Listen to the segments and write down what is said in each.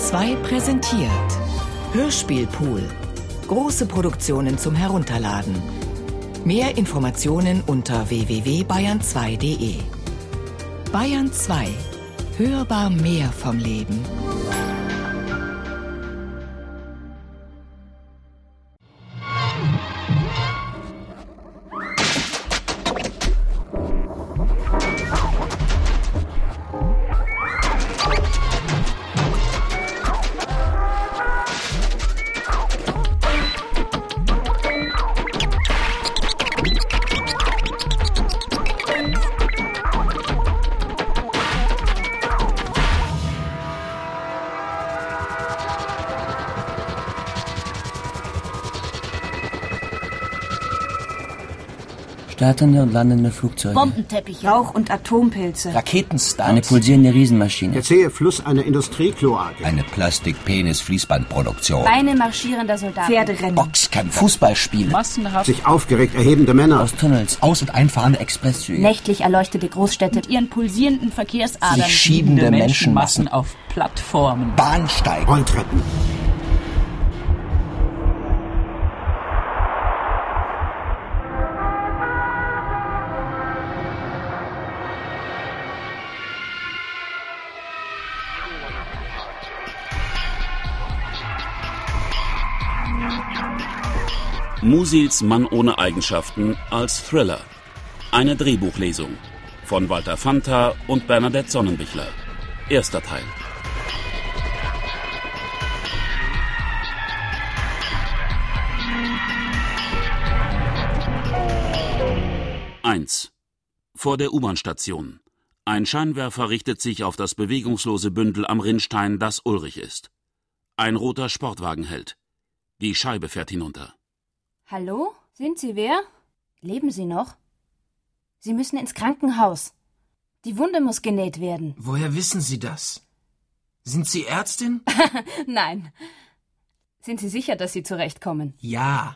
2 präsentiert Hörspielpool. Große Produktionen zum Herunterladen. Mehr Informationen unter www.bayern2.de. Bayern 2. Hörbar mehr vom Leben. Startende und landende Flugzeuge. Bombenteppich, Rauch und Atompilze. Raketenstarts. Eine pulsierende Riesenmaschine. Der zähe Fluss einer Industriekloake. Eine Plastik-Penis-Fließbandproduktion. Beine marschierender Soldaten. Pferderennen. Boxkämpfe. Fußballspiele. Massenhaft. Sich aufgeregt erhebende Männer. Aus Tunnels. Aus- und einfahrende Expresszüge. Nächtlich erleuchtete Großstädte mit ihren pulsierenden Verkehrsadern. Sich schiebende Menschenmassen auf Plattformen. Bahnsteige. Rolltreppen. Musils Mann ohne Eigenschaften als Thriller. Eine Drehbuchlesung von Walter Fanta und Bernadette Sonnenbichler. Erster Teil. Eins. Vor der U-Bahn-Station. Ein Scheinwerfer richtet sich auf das bewegungslose Bündel am Rinnstein, das Ulrich ist. Ein roter Sportwagen hält. Die Scheibe fährt hinunter. Hallo? Sind Sie wer? Leben Sie noch? Sie müssen ins Krankenhaus. Die Wunde muss genäht werden. Woher wissen Sie das? Sind Sie Ärztin? Nein. Sind Sie sicher, dass Sie zurechtkommen? Ja.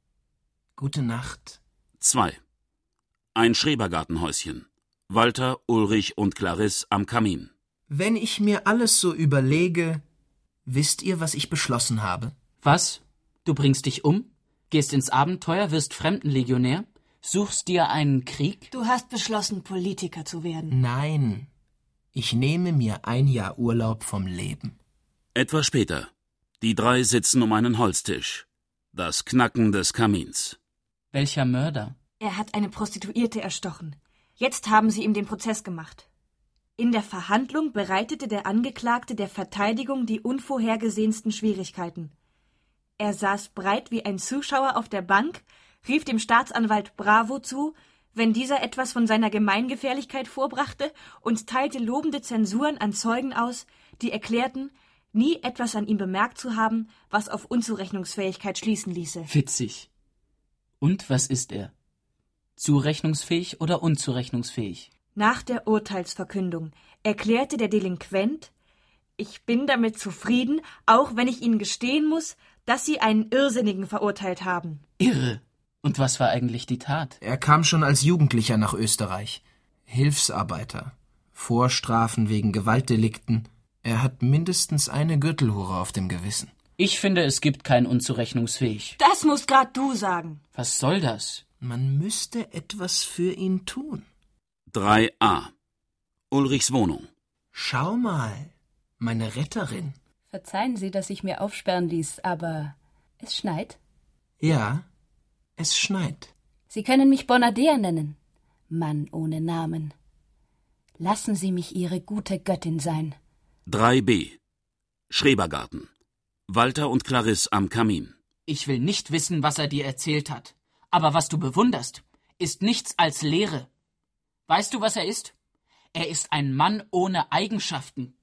Gute Nacht. 2. Ein Schrebergartenhäuschen. Walter, Ulrich und Clarisse am Kamin. Wenn ich mir alles so überlege, wisst ihr, was ich beschlossen habe? Was? Du bringst dich um? Gehst ins Abenteuer, wirst Fremdenlegionär? Suchst dir einen Krieg? Du hast beschlossen, Politiker zu werden. Nein. Ich nehme mir ein Jahr Urlaub vom Leben. Etwas später. Die 3 sitzen um einen Holztisch. Das Knacken des Kamins. Welcher Mörder? Er hat eine Prostituierte erstochen. Jetzt haben sie ihm den Prozess gemacht. In der Verhandlung bereitete der Angeklagte der Verteidigung die unvorhergesehensten Schwierigkeiten. Er saß breit wie ein Zuschauer auf der Bank, rief dem Staatsanwalt Bravo zu, wenn dieser etwas von seiner Gemeingefährlichkeit vorbrachte, und teilte lobende Zensuren an Zeugen aus, die erklärten, nie etwas an ihm bemerkt zu haben, was auf Unzurechnungsfähigkeit schließen ließe. Witzig. Und was ist er? Zurechnungsfähig oder unzurechnungsfähig? Nach der Urteilsverkündung erklärte der Delinquent: Ich bin damit zufrieden, auch wenn ich Ihnen gestehen muss, dass Sie einen Irrsinnigen verurteilt haben. Irre. Und was war eigentlich die Tat? Er kam schon als Jugendlicher nach Österreich. Hilfsarbeiter. Vorstrafen wegen Gewaltdelikten. Er hat mindestens eine Gürtelhure auf dem Gewissen. Ich finde, es gibt kein unzurechnungsfähig. Das musst grad du sagen. Was soll das? Man müsste etwas für ihn tun. 3a. Ulrichs Wohnung. Schau mal, meine Retterin. Verzeihen Sie, dass ich mir aufsperren ließ, aber es schneit. Ja, es schneit. Sie können mich Bonadea nennen. Mann ohne Namen. Lassen Sie mich Ihre gute Göttin sein. 3b. Schrebergarten. Walter und Clarisse am Kamin. Ich will nicht wissen, was er dir erzählt hat. Aber was du bewunderst, ist nichts als Leere. Weißt du, was er ist? Er ist ein Mann ohne Eigenschaften.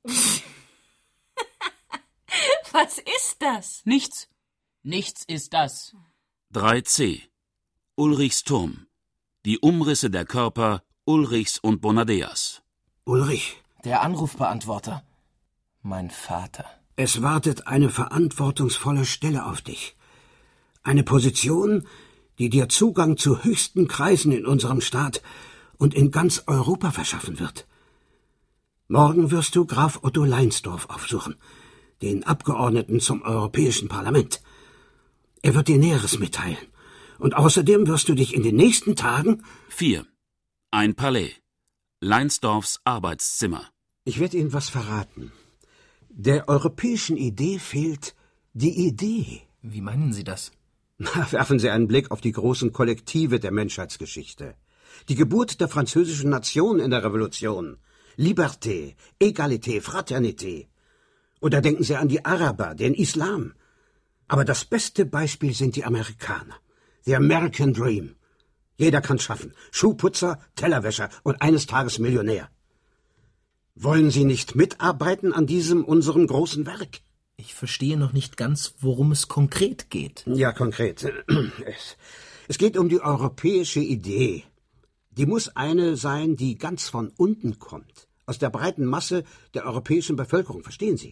Was ist das? Nichts. Nichts ist das. 3c. Ulrichs Turm. Die Umrisse der Körper Ulrichs und Bonadeas. Ulrich. Der Anrufbeantworter. Mein Vater. Es wartet eine verantwortungsvolle Stelle auf dich. Eine Position, die dir Zugang zu höchsten Kreisen in unserem Staat und in ganz Europa verschaffen wird. Morgen wirst du Graf Otto Leinsdorf aufsuchen, den Abgeordneten zum Europäischen Parlament. Er wird dir Näheres mitteilen. Und außerdem wirst du dich in den nächsten Tagen... 4. Ein Palais. Leinsdorfs Arbeitszimmer. Ich werde Ihnen was verraten. Der europäischen Idee fehlt die Idee. Wie meinen Sie das? Werfen Sie einen Blick auf die großen Kollektive der Menschheitsgeschichte. Die Geburt der französischen Nation in der Revolution. Liberté, Egalité, Fraternité. Oder denken Sie an die Araber, den Islam. Aber das beste Beispiel sind die Amerikaner. The American Dream. Jeder kann's schaffen. Schuhputzer, Tellerwäscher und eines Tages Millionär. Wollen Sie nicht mitarbeiten an diesem unserem großen Werk? Ich verstehe noch nicht ganz, worum es konkret geht. Ja, konkret. Es geht um die europäische Idee. Die muss eine sein, die ganz von unten kommt. Aus der breiten Masse der europäischen Bevölkerung, verstehen Sie?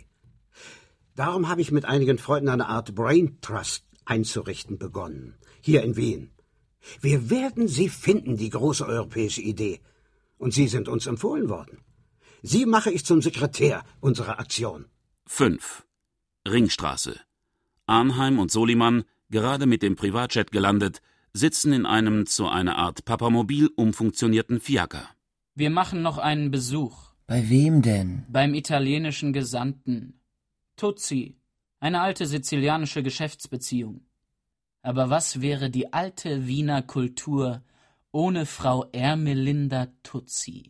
Darum habe ich mit einigen Freunden eine Art Brain Trust einzurichten begonnen. Hier in Wien. Wir werden sie finden, die große europäische Idee. Und Sie sind uns empfohlen worden. Sie mache ich zum Sekretär unserer Aktion. 5. Ringstraße. Arnheim und Soliman, gerade mit dem Privatjet gelandet, sitzen in einem zu einer Art Papamobil umfunktionierten Fiaker. Wir machen noch einen Besuch. Bei wem denn? Beim italienischen Gesandten. Tuzzi. Eine alte sizilianische Geschäftsbeziehung. Aber was wäre die alte Wiener Kultur ohne Frau Ermelinda Tuzzi?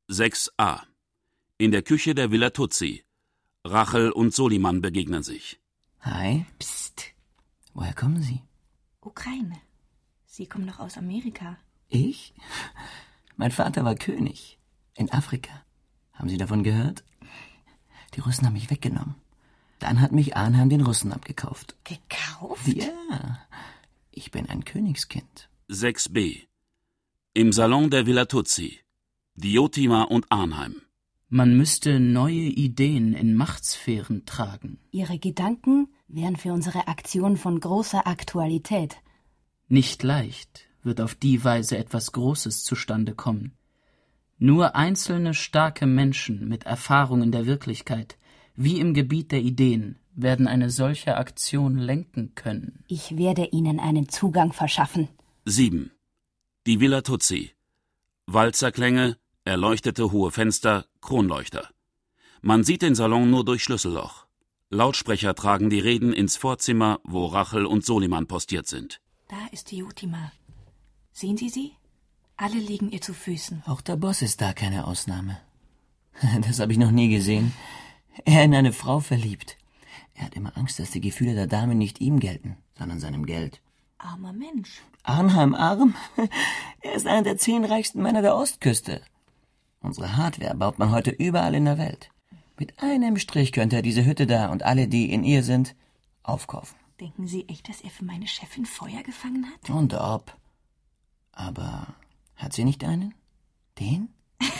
6a. In der Küche der Villa Tuzzi. Rachel und Soliman begegnen sich. Hi. Psst. Woher kommen Sie? Ukraine. Sie kommen doch aus Amerika. Ich? Mein Vater war König. In Afrika. Haben Sie davon gehört? Die Russen haben mich weggenommen. Dann hat mich Arnheim den Russen abgekauft. Gekauft? Ja. Ich bin ein Königskind. 6b. Im Salon der Villa Tuzzi. Diotima und Arnheim. Man müsste neue Ideen in Machtsphären tragen. Ihre Gedanken wären für unsere Aktion von großer Aktualität. Nicht leicht wird auf die Weise etwas Großes zustande kommen. Nur einzelne starke Menschen mit Erfahrung in der Wirklichkeit, wie im Gebiet der Ideen, werden eine solche Aktion lenken können. Ich werde Ihnen einen Zugang verschaffen. 7. Die Villa Tuzzi. Walzerklänge, erleuchtete hohe Fenster, Kronleuchter. Man sieht den Salon nur durch Schlüsselloch. Lautsprecher tragen die Reden ins Vorzimmer, wo Rachel und Soliman postiert sind. Da ist Diotima. Sehen Sie sie? Alle liegen ihr zu Füßen. Auch der Boss ist da keine Ausnahme. Das habe ich noch nie gesehen. Er in eine Frau verliebt. Er hat immer Angst, dass die Gefühle der Dame nicht ihm gelten, sondern seinem Geld. Armer Mensch. Arnheim arm? Er ist einer der 10 reichsten Männer der Ostküste. Unsere Hardware baut man heute überall in der Welt. Mit einem Strich könnte er diese Hütte da und alle, die in ihr sind, aufkaufen. Denken Sie echt, dass er für meine Chefin Feuer gefangen hat? Und ob. Aber hat sie nicht einen? Den?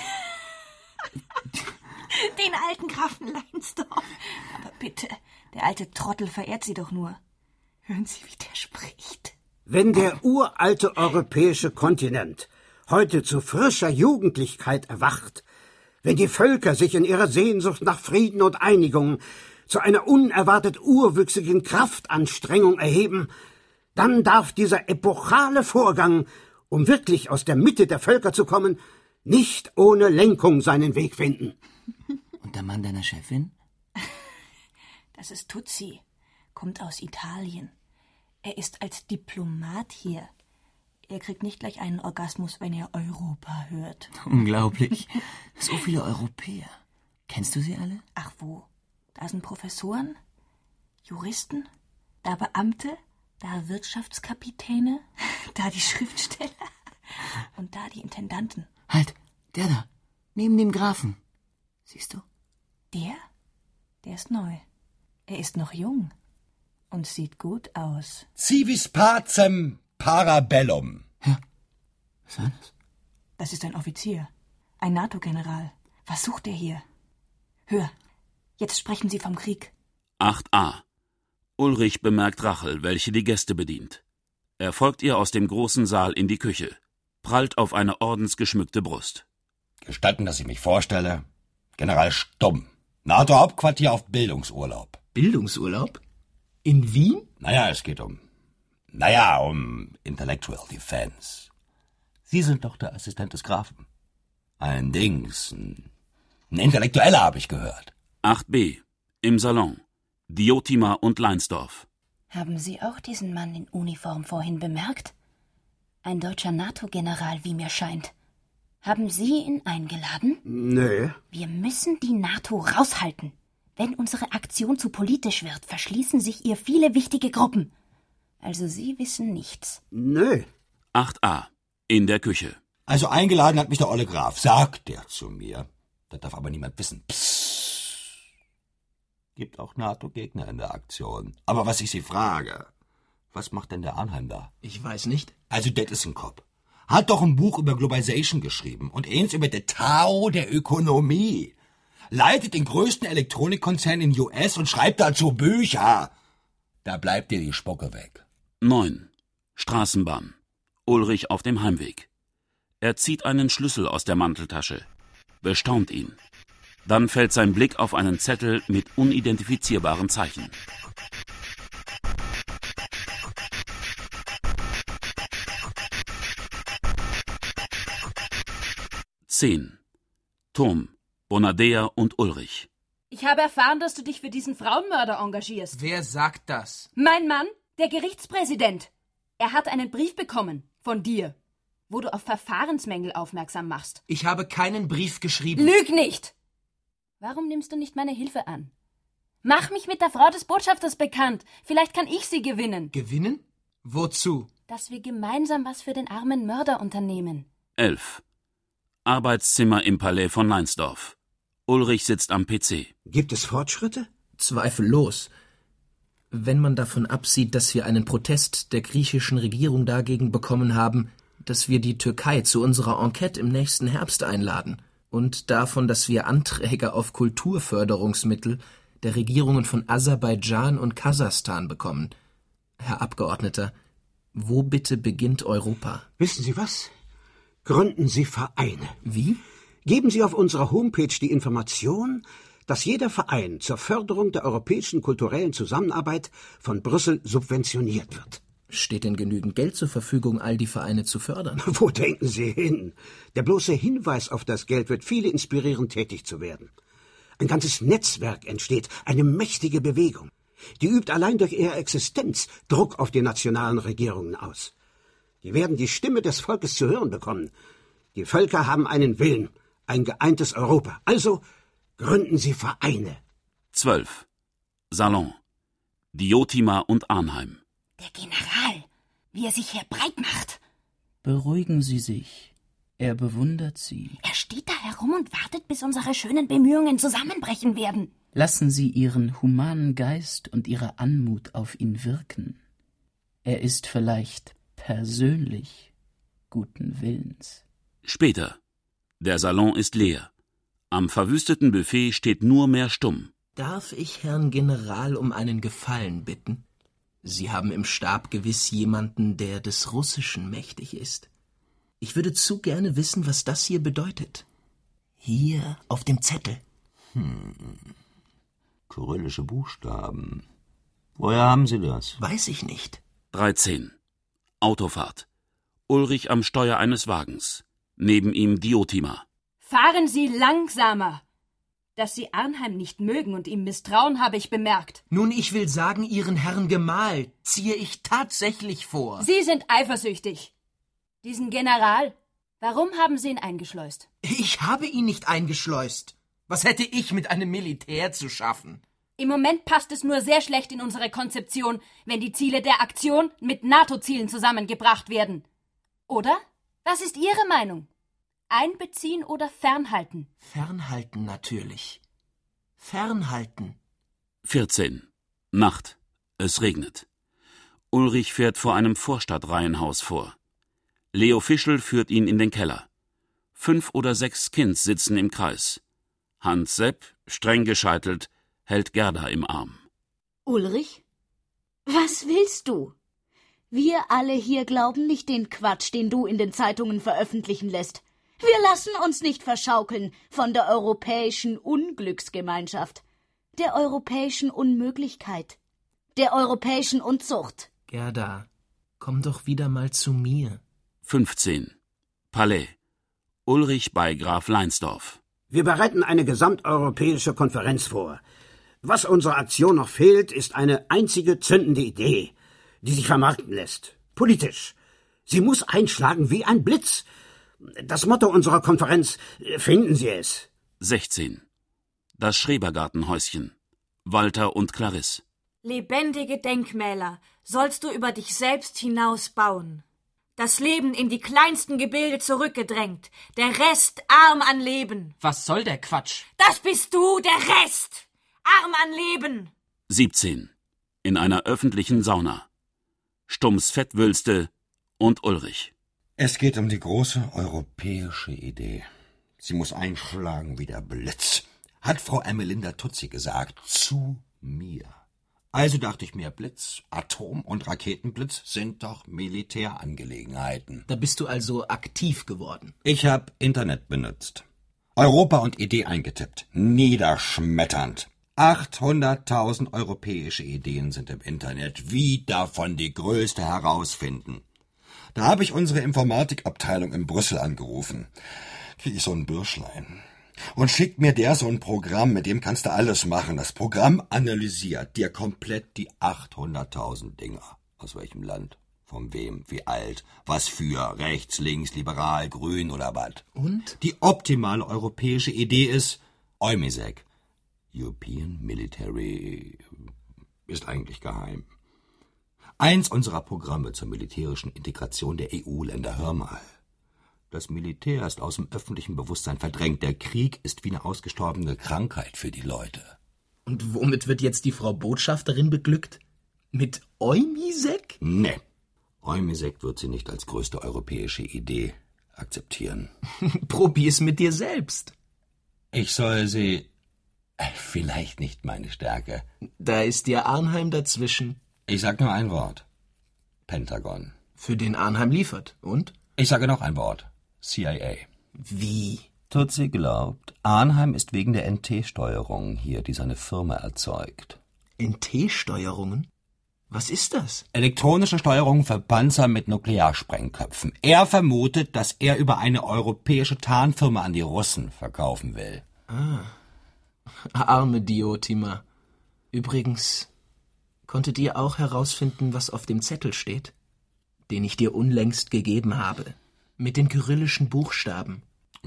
Den alten Grafen Leinsdorf. Aber bitte, der alte Trottel verehrt sie doch nur. Hören Sie, wie der spricht. Wenn der uralte europäische Kontinent heute zu frischer Jugendlichkeit erwacht, wenn die Völker sich in ihrer Sehnsucht nach Frieden und Einigung zu einer unerwartet urwüchsigen Kraftanstrengung erheben, dann darf dieser epochale Vorgang, um wirklich aus der Mitte der Völker zu kommen, nicht ohne Lenkung seinen Weg finden. Und der Mann deiner Chefin? Das ist Tuzzi, kommt aus Italien. Er ist als Diplomat hier. Er kriegt nicht gleich einen Orgasmus, wenn er Europa hört. Unglaublich. So viele Europäer. Kennst du sie alle? Ach wo? Da sind Professoren, Juristen, da Beamte, da Wirtschaftskapitäne, da die Schriftsteller und da die Intendanten. Halt, der da, neben dem Grafen. Siehst du? Der ist neu. Er ist noch jung und sieht gut aus. Civis pacem parabellum. Ja, was war das? Das ist ein Offizier, ein NATO-General. Was sucht er hier? Hör, jetzt sprechen Sie vom Krieg. 8a. Ulrich bemerkt Rachel, welche die Gäste bedient. Er folgt ihr aus dem großen Saal in die Küche, prallt auf eine ordensgeschmückte Brust. Gestatten, dass ich mich vorstelle. General Stumm, NATO-Hauptquartier auf Bildungsurlaub. Bildungsurlaub? In Wien? Naja, es geht um Intellectual Defense. Sie sind doch der Assistent des Grafen. Ein Intellektueller, habe ich gehört. 8b. Im Salon. Diotima und Leinsdorf. Haben Sie auch diesen Mann in Uniform vorhin bemerkt? Ein deutscher NATO-General, wie mir scheint. Haben Sie ihn eingeladen? Nee. Wir müssen die NATO raushalten. Wenn unsere Aktion zu politisch wird, verschließen sich ihr viele wichtige Gruppen. Also Sie wissen nichts. Nee. 8a. In der Küche. Also eingeladen hat mich der olle Graf, sagt der zu mir. Das darf aber niemand wissen. Psst. Gibt auch NATO-Gegner in der Aktion. Aber was ich Sie frage, was macht denn der Arnheim da? Ich weiß nicht. Also, das ist ein Kopf. Hat doch ein Buch über Globalization geschrieben und eins über den Tao der Ökonomie. Leitet den größten Elektronikkonzern in US und schreibt dazu Bücher. Da bleibt dir die Spucke weg. 9. Straßenbahn. Ulrich auf dem Heimweg. Er zieht einen Schlüssel aus der Manteltasche, bestaunt ihn. Dann fällt sein Blick auf einen Zettel mit unidentifizierbaren Zeichen. Zehn. Turm, Bonadea und Ulrich. Ich habe erfahren, dass du dich für diesen Frauenmörder engagierst. Wer sagt das? Mein Mann, der Gerichtspräsident. Er hat einen Brief bekommen von dir, wo du auf Verfahrensmängel aufmerksam machst. Ich habe keinen Brief geschrieben. Lüg nicht! Warum nimmst du nicht meine Hilfe an? Mach mich mit der Frau des Botschafters bekannt. Vielleicht kann ich sie gewinnen. Gewinnen? Wozu? Dass wir gemeinsam was für den armen Mörder unternehmen. 11. Arbeitszimmer im Palais von Leinsdorf. Ulrich sitzt am PC. Gibt es Fortschritte? Zweifellos. Wenn man davon absieht, dass wir einen Protest der griechischen Regierung dagegen bekommen haben, dass wir die Türkei zu unserer Enquete im nächsten Herbst einladen. Und davon, dass wir Anträge auf Kulturförderungsmittel der Regierungen von Aserbaidschan und Kasachstan bekommen. Herr Abgeordneter, wo bitte beginnt Europa? Wissen Sie was? Gründen Sie Vereine. Wie? Geben Sie auf unserer Homepage die Information, dass jeder Verein zur Förderung der europäischen kulturellen Zusammenarbeit von Brüssel subventioniert wird. Steht denn genügend Geld zur Verfügung, all die Vereine zu fördern? Wo denken Sie hin? Der bloße Hinweis auf das Geld wird viele inspirieren, tätig zu werden. Ein ganzes Netzwerk entsteht, eine mächtige Bewegung. Die übt allein durch ihre Existenz Druck auf die nationalen Regierungen aus. Die werden die Stimme des Volkes zu hören bekommen. Die Völker haben einen Willen, ein geeintes Europa. Also gründen Sie Vereine. 12. Salon. Diotima und Arnheim. Der General, wie er sich hier breit macht. Beruhigen Sie sich. Er bewundert Sie. Er steht da herum und wartet, bis unsere schönen Bemühungen zusammenbrechen werden. Lassen Sie Ihren humanen Geist und Ihre Anmut auf ihn wirken. Er ist vielleicht persönlich guten Willens. Später. Der Salon ist leer. Am verwüsteten Buffet steht nur mehr Stumm. Darf ich Herrn General um einen Gefallen bitten? Sie haben im Stab gewiss jemanden, der des Russischen mächtig ist. Ich würde zu gerne wissen, was das hier bedeutet. Hier auf dem Zettel. Kyrillische Buchstaben. Woher haben Sie das? Weiß ich nicht. 13. Autofahrt. Ulrich am Steuer eines Wagens. Neben ihm Diotima. Fahren Sie langsamer! Dass Sie Arnheim nicht mögen und ihm misstrauen, habe ich bemerkt. Nun, ich will sagen, Ihren Herrn Gemahl ziehe ich tatsächlich vor. Sie sind eifersüchtig. Diesen General, warum haben Sie ihn eingeschleust? Ich habe ihn nicht eingeschleust. Was hätte ich mit einem Militär zu schaffen? Im Moment passt es nur sehr schlecht in unsere Konzeption, wenn die Ziele der Aktion mit NATO-Zielen zusammengebracht werden. Oder? Was ist Ihre Meinung? Einbeziehen oder fernhalten? Fernhalten natürlich. Fernhalten. 14. Nacht. Es regnet. Ulrich fährt vor einem Vorstadtreihenhaus vor. Leo Fischl führt ihn in den Keller. 5 oder 6 Kind sitzen im Kreis. Hans Sepp, streng gescheitelt, hält Gerda im Arm. Ulrich? Was willst du? Wir alle hier glauben nicht den Quatsch, den du in den Zeitungen veröffentlichen lässt. Wir lassen uns nicht verschaukeln von der europäischen Unglücksgemeinschaft. der europäischen Unmöglichkeit, der europäischen Unzucht. Gerda, komm doch wieder mal zu mir. 15. Palais. Ulrich bei Graf Leinsdorf. Wir bereiten eine gesamteuropäische Konferenz vor. Was unserer Aktion noch fehlt, ist eine einzige zündende Idee, die sich vermarkten lässt. Politisch. Sie muss einschlagen wie ein Blitz. Das Motto unserer Konferenz, finden Sie es. 16. Das Schrebergartenhäuschen. Walter und Clarisse. Lebendige Denkmäler sollst du über dich selbst hinaus bauen. Das Leben in die kleinsten Gebilde zurückgedrängt, der Rest arm an Leben. Was soll der Quatsch? Das bist du, der Rest! Arm an Leben! 17. In einer öffentlichen Sauna. Stumms Fettwülste und Ulrich. Es geht um die große europäische Idee. Sie muss einschlagen wie der Blitz, hat Frau Ermelinda Tutsi gesagt, zu mir. Also dachte ich mir, Blitz, Atom- und Raketenblitz sind doch Militärangelegenheiten. Da bist du also aktiv geworden. Ich habe Internet benutzt. Europa und Idee eingetippt. Niederschmetternd. 800.000 europäische Ideen sind im Internet. Wie davon die größte herausfinden? Da habe ich unsere Informatikabteilung in Brüssel angerufen. Krieg ich so ein Bürschlein. Und schickt mir der so ein Programm, mit dem kannst du alles machen. Das Programm analysiert dir komplett die 800.000 Dinger. Aus welchem Land, von wem, wie alt, was für, rechts, links, liberal, grün oder was. Und? Die optimale europäische Idee ist EUMESEC. European Military ist eigentlich geheim. Eins unserer Programme zur militärischen Integration der EU-Länder, hör mal. Das Militär ist aus dem öffentlichen Bewusstsein verdrängt. Der Krieg ist wie eine ausgestorbene Krankheit für die Leute. Und womit wird jetzt die Frau Botschafterin beglückt? Mit EUMESEC? Nee. EUMESEC wird sie nicht als größte europäische Idee akzeptieren. Probier's mit dir selbst. Ich soll sie... Vielleicht nicht meine Stärke. Da ist dir Arnheim dazwischen. Ich sag nur ein Wort. Pentagon. Für den Arnheim liefert. Und? Ich sage noch ein Wort. CIA. Wie? Tutsi glaubt, Arnheim ist wegen der NT-Steuerung hier, die seine Firma erzeugt. NT-Steuerungen? Was ist das? Elektronische Steuerung für Panzer mit Nuklearsprengköpfen. Er vermutet, dass er über eine europäische Tarnfirma an die Russen verkaufen will. Ah. Arme Diotima. Übrigens, konntet ihr auch herausfinden, was auf dem Zettel steht? Den ich dir unlängst gegeben habe. Mit den kyrillischen Buchstaben.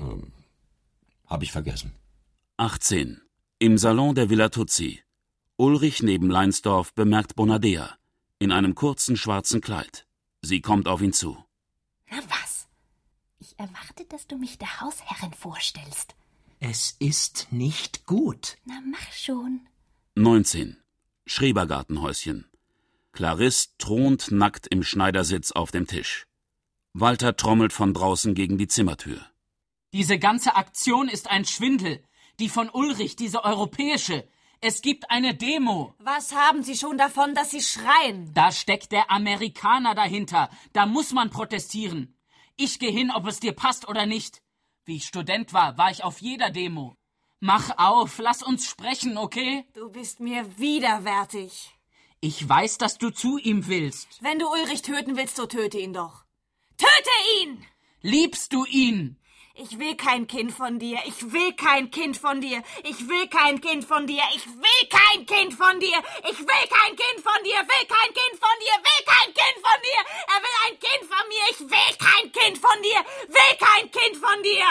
Hab ich vergessen. 18. Im Salon der Villa Tutsi. Ulrich neben Leinsdorf bemerkt Bonadea. In einem kurzen schwarzen Kleid. Sie kommt auf ihn zu. Na was? Ich erwarte, dass du mich der Hausherrin vorstellst. Es ist nicht gut. Na mach schon. 19. Schrebergartenhäuschen. Clarisse thront nackt im Schneidersitz auf dem Tisch. Walter trommelt von draußen gegen die Zimmertür. Diese ganze Aktion ist ein Schwindel. Die von Ulrich, diese europäische. Es gibt eine Demo. Was haben Sie schon davon, dass Sie schreien? Da steckt der Amerikaner dahinter. Da muss man protestieren. Ich gehe hin, ob es dir passt oder nicht. Wie ich Student war ich auf jeder Demo. Mach auf, lass uns sprechen, okay? Du bist mir widerwärtig. Ich weiß, dass du zu ihm willst. Wenn du Ulrich töten willst, so töte ihn doch. Töte ihn! Liebst du ihn? Ich will kein Kind von dir. Ich will kein Kind von dir. Ich will kein Kind von dir. Ich will kein Kind von dir. Ich will kein Kind von dir. Will kein Kind von dir. Will kein Kind von dir. Er will ein Kind von mir. Ich will kein Kind von dir. Will kein Kind von dir.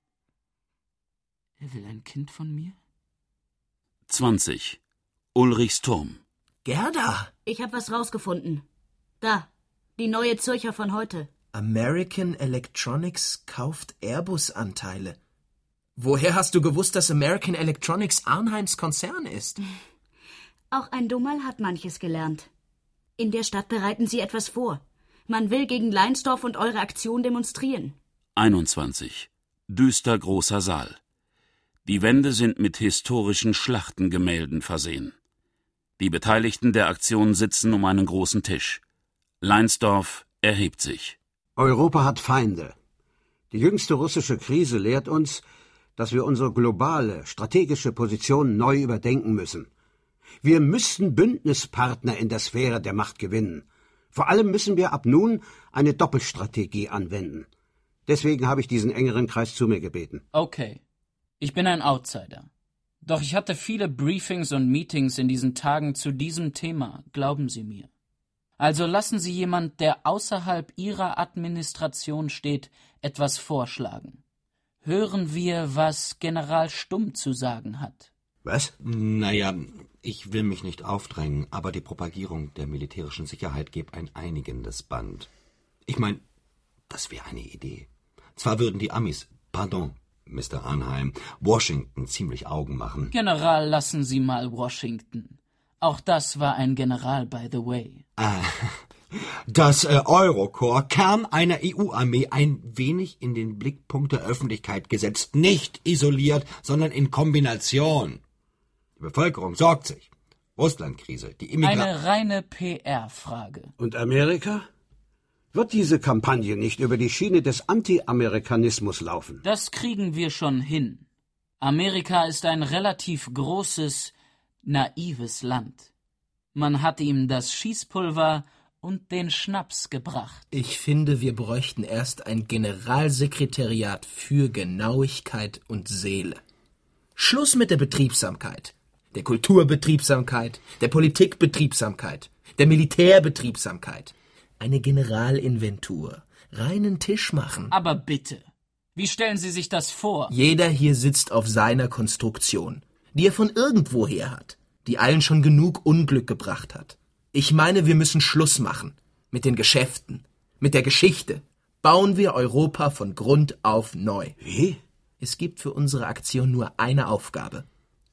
Er will ein Kind von mir? 20. Ulrichs Turm. Gerda! Ich habe was rausgefunden. Da, die Neue Zürcher von heute. American Electronics kauft Airbus-Anteile. Woher hast du gewusst, dass American Electronics Arnheims Konzern ist? Auch ein Dummerl hat manches gelernt. In der Stadt bereiten sie etwas vor. Man will gegen Leinsdorf und eure Aktion demonstrieren. 21. Düster großer Saal. Die Wände sind mit historischen Schlachtengemälden versehen. Die Beteiligten der Aktion sitzen um einen großen Tisch. Leinsdorf erhebt sich. Europa hat Feinde. Die jüngste russische Krise lehrt uns, dass wir unsere globale, strategische Position neu überdenken müssen Wir müssen Bündnispartner in der Sphäre der Macht gewinnen. Vor allem müssen wir ab nun eine Doppelstrategie anwenden. Deswegen habe ich diesen engeren Kreis zu mir gebeten. Okay, ich bin ein Outsider. Doch ich hatte viele Briefings und Meetings in diesen Tagen zu diesem Thema, glauben Sie mir. Also lassen Sie jemand, der außerhalb Ihrer Administration steht, etwas vorschlagen. Hören wir, was General Stumm zu sagen hat. Was? Naja, ich will mich nicht aufdrängen, aber die Propagierung der militärischen Sicherheit gibt ein einigendes Band. Ich meine, das wäre eine Idee. Zwar würden die Amis, pardon, Mr. Arnheim, Washington ziemlich Augen machen. General, lassen Sie mal Washington. Auch das war ein General, by the way. Das Eurokorps, Kern einer EU-Armee, ein wenig in den Blickpunkt der Öffentlichkeit gesetzt. Nicht isoliert, sondern in Kombination. Die Bevölkerung sorgt sich. Russlandkrise, die Eine reine PR-Frage. Und Amerika? Wird diese Kampagne nicht über die Schiene des Anti-Amerikanismus laufen? Das kriegen wir schon hin. Amerika ist ein relativ großes, naives Land. Man hat ihm das Schießpulver und den Schnaps gebracht. Ich finde, wir bräuchten erst ein Generalsekretariat für Genauigkeit und Seele. Schluss mit der Betriebsamkeit, der Kulturbetriebsamkeit, der Politikbetriebsamkeit, der Militärbetriebsamkeit. Eine Generalinventur, reinen Tisch machen. Aber bitte, wie stellen Sie sich das vor? Jeder hier sitzt auf seiner Konstruktion, die er von irgendwoher hat, die allen schon genug Unglück gebracht hat. Ich meine, wir müssen Schluss machen mit den Geschäften, mit der Geschichte. Bauen wir Europa von Grund auf neu. Wie? Es gibt für unsere Aktion nur eine Aufgabe.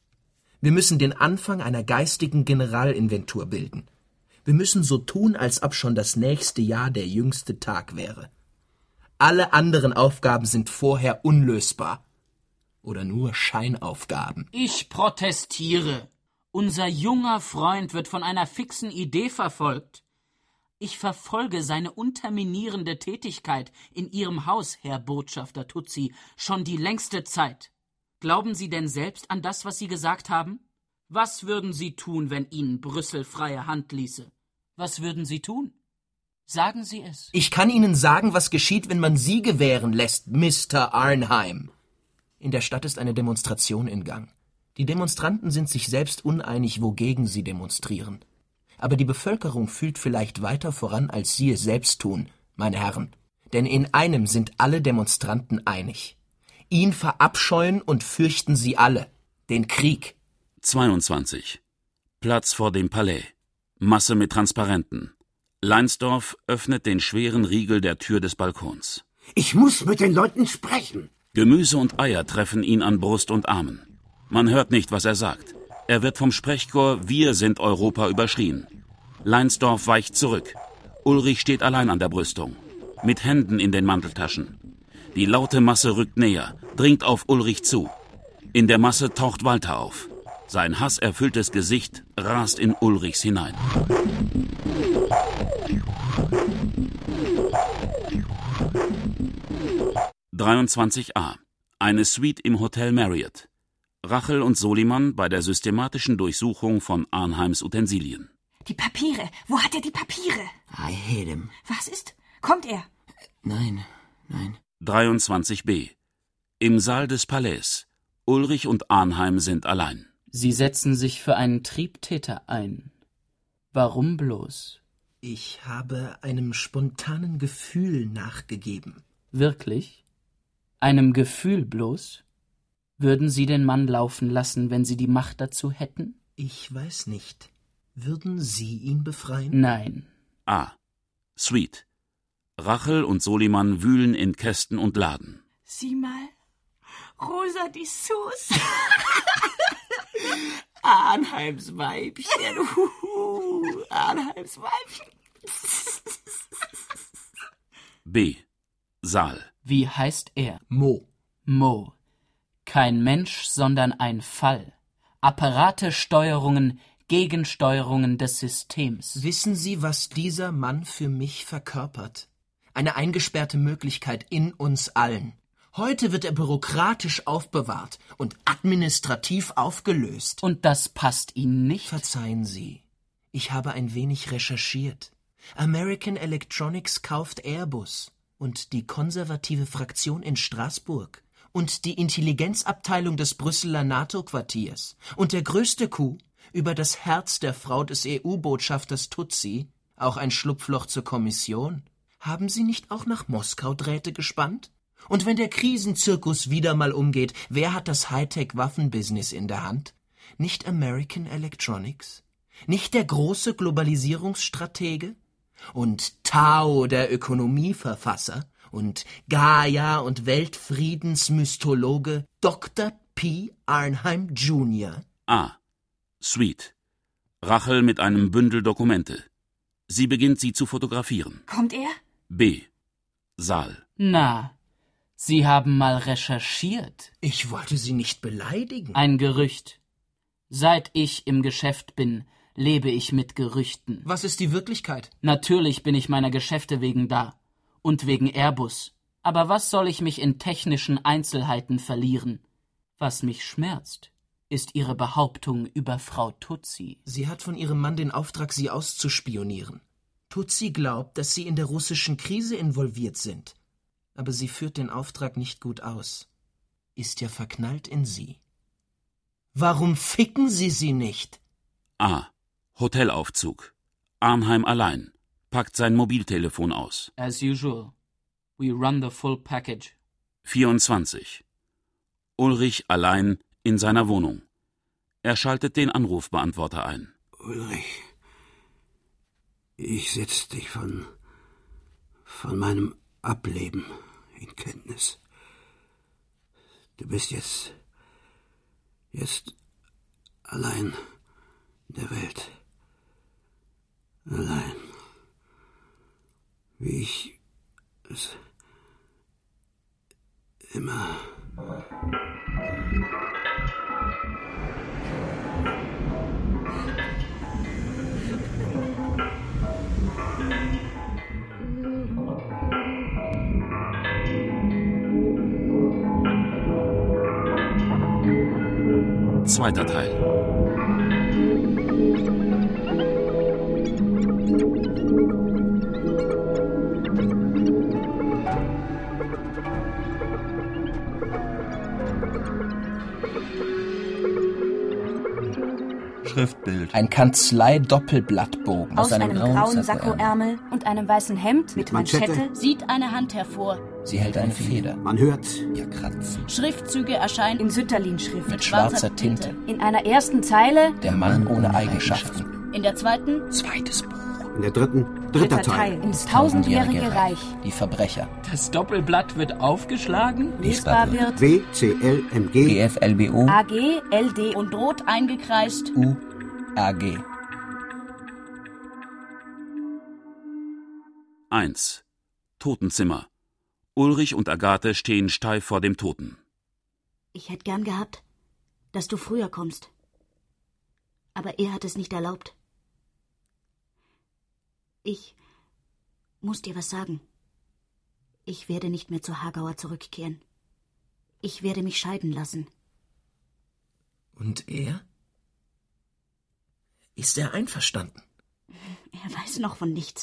Wir müssen den Anfang einer geistigen Generalinventur bilden. Wir müssen so tun, als ob schon das nächste Jahr der jüngste Tag wäre. Alle anderen Aufgaben sind vorher unlösbar. Oder nur Scheinaufgaben. Ich protestiere. Unser junger Freund wird von einer fixen Idee verfolgt. Ich verfolge seine unterminierende Tätigkeit in Ihrem Haus, Herr Botschafter Tutsi, schon die längste Zeit. Glauben Sie denn selbst an das, was Sie gesagt haben? Was würden Sie tun, wenn Ihnen Brüssel freie Hand ließe? Was würden Sie tun? Sagen Sie es. Ich kann Ihnen sagen, was geschieht, wenn man Sie gewähren lässt, Mr. Arnheim. In der Stadt ist eine Demonstration in Gang. Die Demonstranten sind sich selbst uneinig, wogegen sie demonstrieren. Aber die Bevölkerung fühlt vielleicht weiter voran, als Sie es selbst tun, meine Herren. Denn in einem sind alle Demonstranten einig. Ihn verabscheuen und fürchten sie alle. Den Krieg. 22. Platz vor dem Palais. Masse mit Transparenten. Leinsdorf öffnet den schweren Riegel der Tür des Balkons. Ich muss mit den Leuten sprechen. Gemüse und Eier treffen ihn an Brust und Armen. Man hört nicht, was er sagt. Er wird vom Sprechchor „Wir sind Europa" überschrien. Leinsdorf weicht zurück. Ulrich steht allein an der Brüstung, mit Händen in den Manteltaschen. Die laute Masse rückt näher, dringt auf Ulrich zu. In der Masse taucht Walter auf. Sein hasserfülltes Gesicht rast in Ulrichs hinein. (23a) Eine Suite im Hotel Marriott. Rachel und Soliman bei der systematischen Durchsuchung von Arnheims Utensilien. Die Papiere. Wo hat er die Papiere? I hate him. Was ist? Kommt er? Nein. 23b. Im Saal des Palais. Ulrich und Arnheim sind allein. Sie setzen sich für einen Triebtäter ein. Warum bloß? Ich habe einem spontanen Gefühl nachgegeben. Wirklich? Einem Gefühl bloß? Würden Sie den Mann laufen lassen, wenn Sie die Macht dazu hätten? Ich weiß nicht. Würden Sie ihn befreien? Nein. A. Suite. Rachel und Soliman wühlen in Kästen und Laden. Sieh mal. Rosa Dessous. Arnheims Weibchen. Arnheims Weibchen. B. Saal. Wie heißt er? Mo. Mo. Kein Mensch, sondern ein Fall. Apparate, Steuerungen, Gegensteuerungen des Systems. Wissen Sie, was dieser Mann für mich verkörpert? Eine eingesperrte Möglichkeit in uns allen. Heute wird er bürokratisch aufbewahrt und administrativ aufgelöst. Und das passt Ihnen nicht? Verzeihen Sie, ich habe ein wenig recherchiert. American Electronics kauft Airbus und die konservative Fraktion in Straßburg und die Intelligenzabteilung des Brüsseler NATO-Quartiers und der größte Coup über das Herz der Frau des EU-Botschafters Tutsi, auch ein Schlupfloch zur Kommission. Haben Sie nicht auch nach Moskau Drähte gespannt? Und wenn der Krisenzirkus wieder mal umgeht, wer hat das Hightech-Waffenbusiness in der Hand? Nicht American Electronics? Nicht der große Globalisierungsstratege? Und Tao, der Ökonomieverfasser? Und Gaia und Weltfriedensmystologe Dr. P. Arnheim Jr.? A. Suite. Rachel mit einem Bündel Dokumente. Sie beginnt, sie zu fotografieren. Kommt er? B. Saal. Na, Sie haben mal recherchiert. Ich wollte Sie nicht beleidigen. Ein Gerücht. Seit ich im Geschäft bin, lebe ich mit Gerüchten. Was ist die Wirklichkeit? Natürlich bin ich meiner Geschäfte wegen da. Und wegen Airbus. Aber was soll ich mich in technischen Einzelheiten verlieren? Was mich schmerzt, ist Ihre Behauptung über Frau Tutsi. Sie hat von ihrem Mann den Auftrag, Sie auszuspionieren. Tutsi glaubt, dass Sie in der russischen Krise involviert sind. Aber sie führt den Auftrag nicht gut aus. Ist ja verknallt in Sie. Warum ficken Sie sie nicht? A. Hotelaufzug. Arnheim allein. Packt sein Mobiltelefon aus. As usual. We run the full package. 24. Ulrich allein in seiner Wohnung. Er schaltet den Anrufbeantworter ein. Ulrich, ich setz dich von meinem Ableben in Kenntnis. Du bist jetzt allein in der Welt. Allein. Wie ich es immer... Zweiter Teil. Schriftbild. Ein Kanzlei-Doppelblattbogen Aus einem grauen Sakkoärmel. Sakkoärmel und einem weißen Hemd mit Manschette Sieht eine Hand hervor. Sie hält eine Feder. Man hört Ihr Kratzen. Schriftzüge erscheinen In Sütterlin-Schrift. Mit schwarzer Tinte. in einer ersten Zeile Der Mann ohne Eigenschaften. In der zweiten Zweites Buch. in der dritter Teil. ins tausendjährige Reich. Die Verbrecher. Das Doppelblatt wird aufgeschlagen? Lesbar wird WCLMG GFLBO. AG, LD und rot eingekreist. UAG. 1. Totenzimmer. Ulrich und Agathe stehen steif vor dem Toten. Ich hätte gern gehabt, dass du früher kommst. Aber er hat es nicht erlaubt. Ich muss dir was sagen. Ich werde nicht mehr zu Hagauer zurückkehren. Ich werde mich scheiden lassen. Und er? Ist er einverstanden? Er weiß noch von nichts.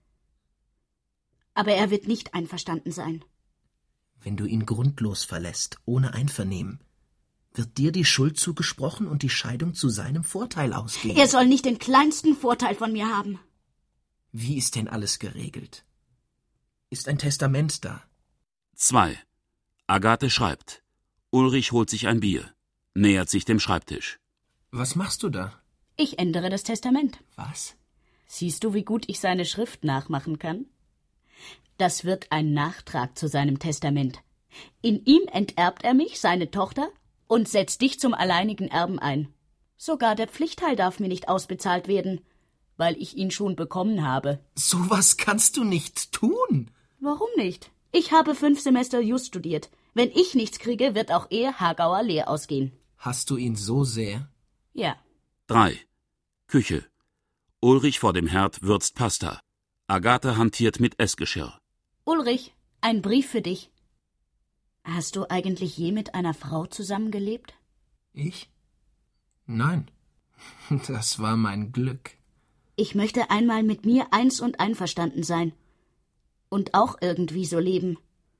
Aber er wird nicht einverstanden sein. Wenn du ihn grundlos verlässt, ohne Einvernehmen, wird dir die Schuld zugesprochen und die Scheidung zu seinem Vorteil ausgehen. Er soll nicht den kleinsten Vorteil von mir haben. Wie ist denn alles geregelt? Ist ein Testament da? 2. Agathe schreibt. Ulrich holt sich ein Bier, nähert sich dem Schreibtisch. Was machst du da? Ich ändere das Testament. Was? Siehst du, wie gut ich seine Schrift nachmachen kann? Das wird ein Nachtrag zu seinem Testament. In ihm enterbt er mich, seine Tochter, und setzt dich zum alleinigen Erben ein. Sogar der Pflichtteil darf mir nicht ausbezahlt werden, weil ich ihn schon bekommen habe. Sowas kannst du nicht tun. Warum nicht? Ich habe 5 Semester Jus studiert. Wenn ich nichts kriege, wird auch er Hagauer leer ausgehen. Hast du ihn so sehr? Ja. 3. Küche. Ulrich vor dem Herd würzt Pasta. Agathe hantiert mit Essgeschirr. Ulrich, ein Brief für dich. Hast du eigentlich je mit einer Frau zusammengelebt? Ich? Nein. Das war mein Glück. Ich möchte einmal mit mir eins und einverstanden sein. Und auch irgendwie so leben.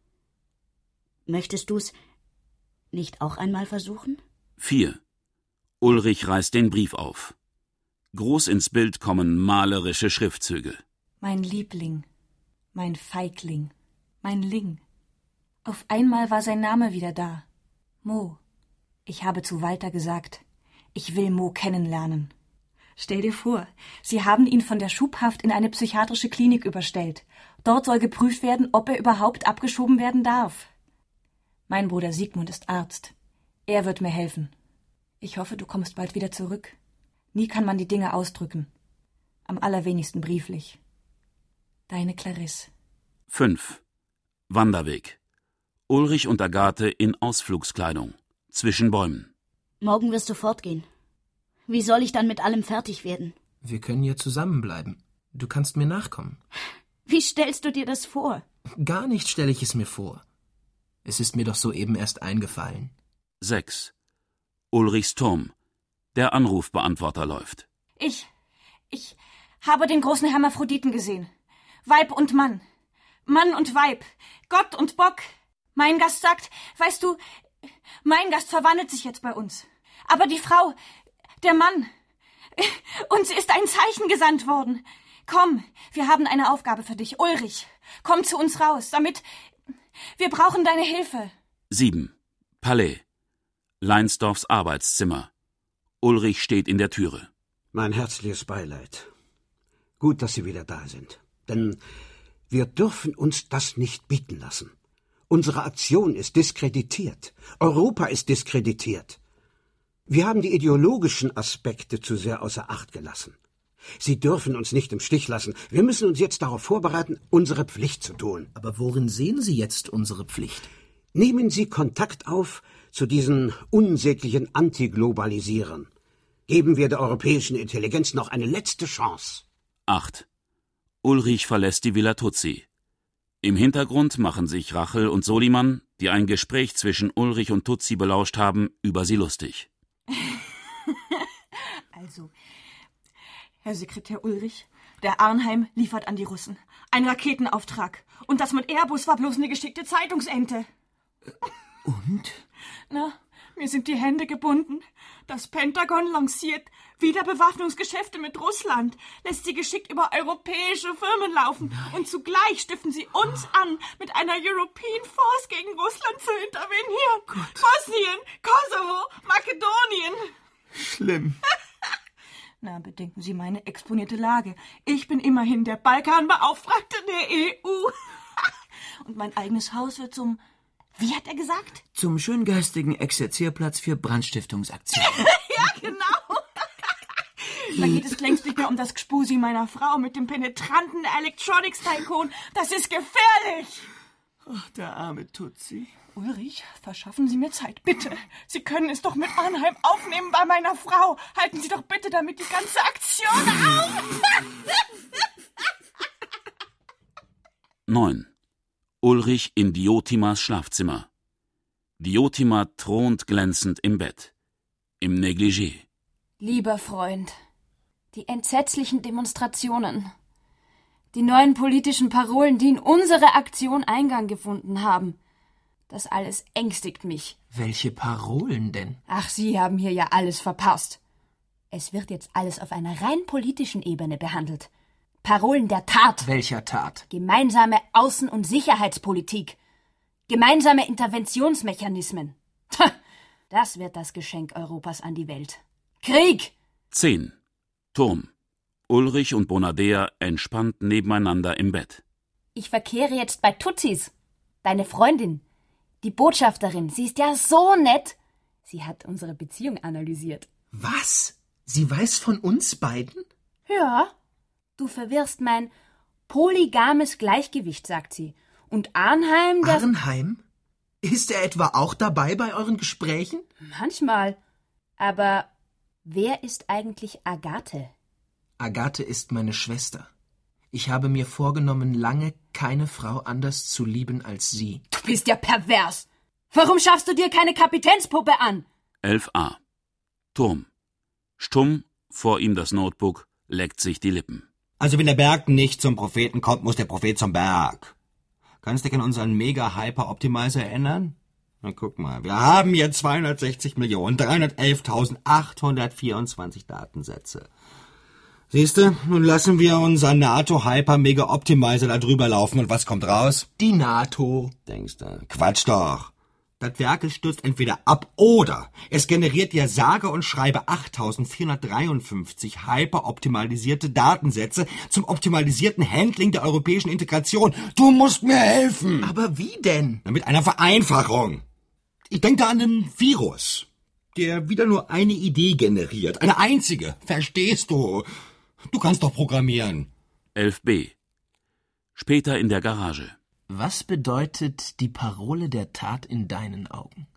Möchtest du's nicht auch einmal versuchen? 4. Ulrich reißt den Brief auf. Groß ins Bild kommen malerische Schriftzüge. Mein Liebling, mein Feigling, mein Ling. Auf einmal war sein Name wieder da. Mo. Ich habe zu Walter gesagt, ich will Mo kennenlernen. Stell dir vor, sie haben ihn von der Schubhaft in eine psychiatrische Klinik überstellt. Dort soll geprüft werden, ob er überhaupt abgeschoben werden darf. Mein Bruder Sigmund ist Arzt. Er wird mir helfen. Ich hoffe, du kommst bald wieder zurück. Nie kann man die Dinge ausdrücken. Am allerwenigsten brieflich. Deine Clarisse. 5. Wanderweg. Ulrich und Agathe in Ausflugskleidung. Zwischen Bäumen. Morgen wirst du fortgehen. Wie soll ich dann mit allem fertig werden? Wir können ja zusammenbleiben. Du kannst mir nachkommen. Wie stellst du dir das vor? Gar nicht stelle ich es mir vor. Es ist mir doch soeben erst eingefallen. 6. Ulrichs Turm. Der Anrufbeantworter läuft. Ich habe den großen Hermaphroditen gesehen. Weib und Mann. Mann und Weib. Gott und Bock. Mein Gast sagt, weißt du, mein Gast verwandelt sich jetzt bei uns. Aber die Frau, der Mann, uns ist ein Zeichen gesandt worden. Komm, wir haben eine Aufgabe für dich, Ulrich. Komm zu uns raus, damit... Wir brauchen deine Hilfe. 7. Palais. Leinsdorfs Arbeitszimmer. Ulrich steht in der Türe. Mein herzliches Beileid. Gut, dass Sie wieder da sind. Denn wir dürfen uns das nicht bieten lassen. Unsere Aktion ist diskreditiert. Europa ist diskreditiert. Wir haben die ideologischen Aspekte zu sehr außer Acht gelassen. Sie dürfen uns nicht im Stich lassen. Wir müssen uns jetzt darauf vorbereiten, unsere Pflicht zu tun. Aber worin sehen Sie jetzt unsere Pflicht? Nehmen Sie Kontakt auf zu diesen unsäglichen Antiglobalisierern. Geben wir der europäischen Intelligenz noch eine letzte Chance. 8. Ulrich verlässt die Villa Tuzzi. Im Hintergrund machen sich Rachel und Soliman, die ein Gespräch zwischen Ulrich und Tuzzi belauscht haben, über sie lustig. Also, Herr Sekretär Ulrich, der Arnheim liefert an die Russen. Ein Raketenauftrag. Und das mit Airbus war bloß eine geschickte Zeitungsente. Und? Na, mir sind die Hände gebunden. Das Pentagon lanciert Wiederbewaffnungsgeschäfte mit Russland, lässt sie geschickt über europäische Firmen laufen. Nein. Und zugleich stiften sie uns an, mit einer European Force gegen Russland zu intervenieren. Gott. Bosnien, Kosovo, Makedonien. Schlimm. Na, bedenken Sie meine exponierte Lage. Ich bin immerhin der Balkanbeauftragte der EU. Und mein eigenes Haus wird zum... Wie hat er gesagt? Zum schöngeistigen Exerzierplatz für Brandstiftungsaktionen. Ja, genau. Da geht es längst nicht mehr um das Gspusi meiner Frau mit dem penetranten Electronics-Tycoon. Das ist gefährlich. Ach, der arme Tuzzi. Ulrich, verschaffen Sie mir Zeit, bitte. Sie können es doch mit Arnheim aufnehmen bei meiner Frau. Halten Sie doch bitte damit die ganze Aktion auf. 9. Ulrich in Diotimas Schlafzimmer. Diotima thront glänzend im Bett. Im Negligé. Lieber Freund, die entsetzlichen Demonstrationen, die neuen politischen Parolen, die in unsere Aktion Eingang gefunden haben, das alles ängstigt mich. Welche Parolen denn? Ach, Sie haben hier ja alles verpasst. Es wird jetzt alles auf einer rein politischen Ebene behandelt. Parolen der Tat. Welcher Tat? Gemeinsame Außen- und Sicherheitspolitik. Gemeinsame Interventionsmechanismen. Das wird das Geschenk Europas an die Welt. Krieg! 10. Turm. Ulrich und Bonadea entspannt nebeneinander im Bett. Ich verkehre jetzt bei Tuzzis. Deine Freundin, die Botschafterin, sie ist ja so nett. Sie hat unsere Beziehung analysiert. Was? Sie weiß von uns beiden? Ja. Du verwirrst mein polygames Gleichgewicht, sagt sie. Und Arnheim, der... Arnheim? Ist er etwa auch dabei bei euren Gesprächen? Manchmal. Aber wer ist eigentlich Agathe? Agathe ist meine Schwester. Ich habe mir vorgenommen, lange keine Frau anders zu lieben als sie. Du bist ja pervers. Warum schaffst du dir keine Kapitänspuppe an? 11a. Turm. Stumm, vor ihm das Notebook, leckt sich die Lippen. Also wenn der Berg nicht zum Propheten kommt, muss der Prophet zum Berg. Kannst du dich an unseren Mega-Hyper-Optimizer erinnern? Na guck mal, wir haben hier 260.311.824 Datensätze. Siehste, nun lassen wir unseren NATO-Hyper-Mega-Optimizer da drüber laufen und was kommt raus? Die NATO. Denkst du? Quatsch doch. Das Werkel stürzt entweder ab oder es generiert dir sage und schreibe 8.453 hyperoptimalisierte Datensätze zum optimalisierten Handling der europäischen Integration. Du musst mir helfen. Aber wie denn? Na, mit einer Vereinfachung. Ich denke da an einen Virus, der wieder nur eine Idee generiert. Eine einzige. Verstehst du? Du kannst doch programmieren. 11b. Später in der Garage. Was bedeutet die Parole der Tat in deinen Augen?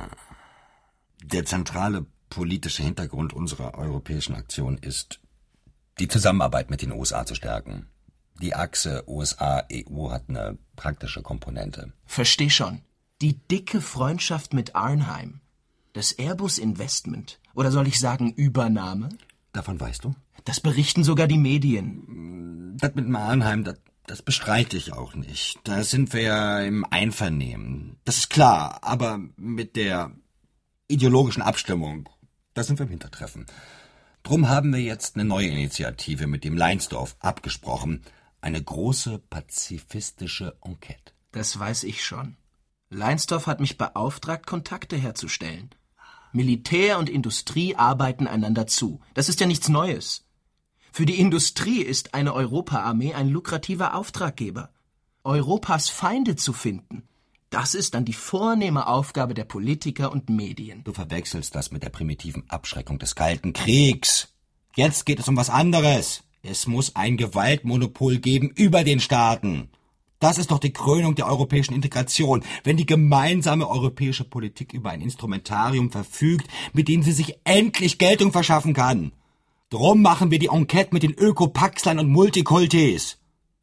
Der zentrale politische Hintergrund unserer europäischen Aktion ist, die Zusammenarbeit mit den USA zu stärken. Die Achse USA-EU hat eine praktische Komponente. Versteh schon. Die dicke Freundschaft mit Arnheim. Das Airbus-Investment. Oder soll ich sagen Übernahme? Davon weißt du? Das berichten sogar die Medien. Das mit Arnheim, das bestreite ich auch nicht. Da sind wir ja im Einvernehmen. Das ist klar, aber mit der ideologischen Abstimmung, da sind wir im Hintertreffen. Drum haben wir jetzt eine neue Initiative mit dem Leinsdorf abgesprochen. Eine große pazifistische Enquete. Das weiß ich schon. Leinsdorf hat mich beauftragt, Kontakte herzustellen. Militär und Industrie arbeiten einander zu. Das ist ja nichts Neues. Für die Industrie ist eine Europaarmee ein lukrativer Auftraggeber. Europas Feinde zu finden, das ist dann die vornehme Aufgabe der Politiker und Medien. Du verwechselst das mit der primitiven Abschreckung des Kalten Kriegs. Jetzt geht es um was anderes. Es muss ein Gewaltmonopol geben über den Staaten. Das ist doch die Krönung der europäischen Integration, wenn die gemeinsame europäische Politik über ein Instrumentarium verfügt, mit dem sie sich endlich Geltung verschaffen kann. Drum machen wir die Enquete mit den Ökopaxlern und Multikultis.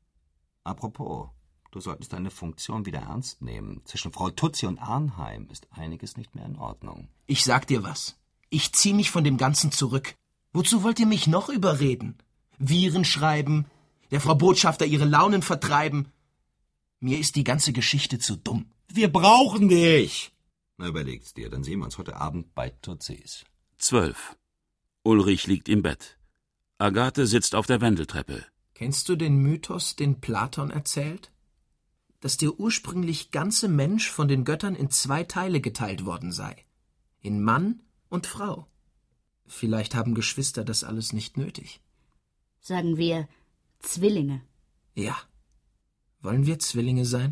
Apropos, du solltest deine Funktion wieder ernst nehmen. Zwischen Frau Tutsi und Arnheim ist einiges nicht mehr in Ordnung. Ich sag dir was. Ich zieh mich von dem Ganzen zurück. Wozu wollt ihr mich noch überreden? Viren schreiben, der Frau Botschafter ihre Launen vertreiben. Mir ist die ganze Geschichte zu dumm. Wir brauchen dich. Na, überleg's dir, dann sehen wir uns heute Abend bei Tutsis. 12. Ulrich liegt im Bett. Agathe sitzt auf der Wendeltreppe. Kennst du den Mythos, den Platon erzählt? Dass der ursprünglich ganze Mensch von den Göttern in 2 Teile geteilt worden sei. In Mann und Frau. Vielleicht haben Geschwister das alles nicht nötig. Sagen wir Zwillinge. Ja. Wollen wir Zwillinge sein?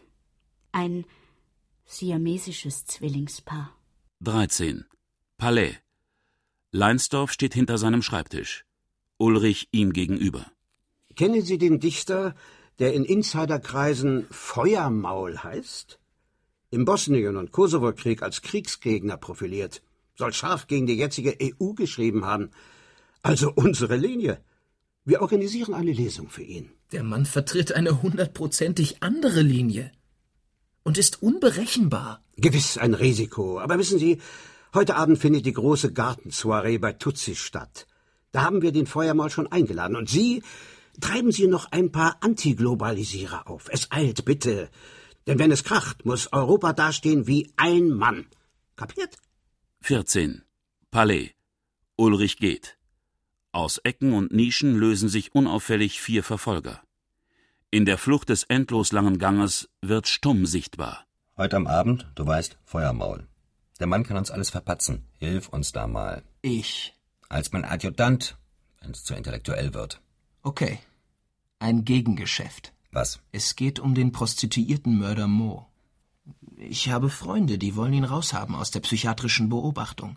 Ein siamesisches Zwillingspaar. 13. Palais. Leinsdorf steht hinter seinem Schreibtisch. Ulrich ihm gegenüber. Kennen Sie den Dichter, der in Insiderkreisen Feuermaul heißt? Im Bosnien- und Kosovo-Krieg als Kriegsgegner profiliert. Soll scharf gegen die jetzige EU geschrieben haben. Also unsere Linie. Wir organisieren eine Lesung für ihn. Der Mann vertritt eine 100% andere Linie. Und ist unberechenbar. Gewiss ein Risiko. Aber wissen Sie, heute Abend findet die große Gartensoiree bei Tutsi statt. Da haben wir den Feuermaul schon eingeladen. Und Sie, treiben Sie noch ein paar Antiglobalisierer auf. Es eilt, bitte. Denn wenn es kracht, muss Europa dastehen wie ein Mann. Kapiert? 14. Palais. Ulrich geht. Aus Ecken und Nischen lösen sich unauffällig 4 Verfolger. In der Flucht des endlos langen Ganges wird Stumm sichtbar. Heute am Abend, du weißt, Feuermaul. Der Mann kann uns alles verpatzen. Hilf uns da mal. Ich. Als mein Adjutant, wenn es zu intellektuell wird. Okay. Ein Gegengeschäft. Was? Es geht um den Prostituiertenmörder Mo. Ich habe Freunde, die wollen ihn raushaben aus der psychiatrischen Beobachtung.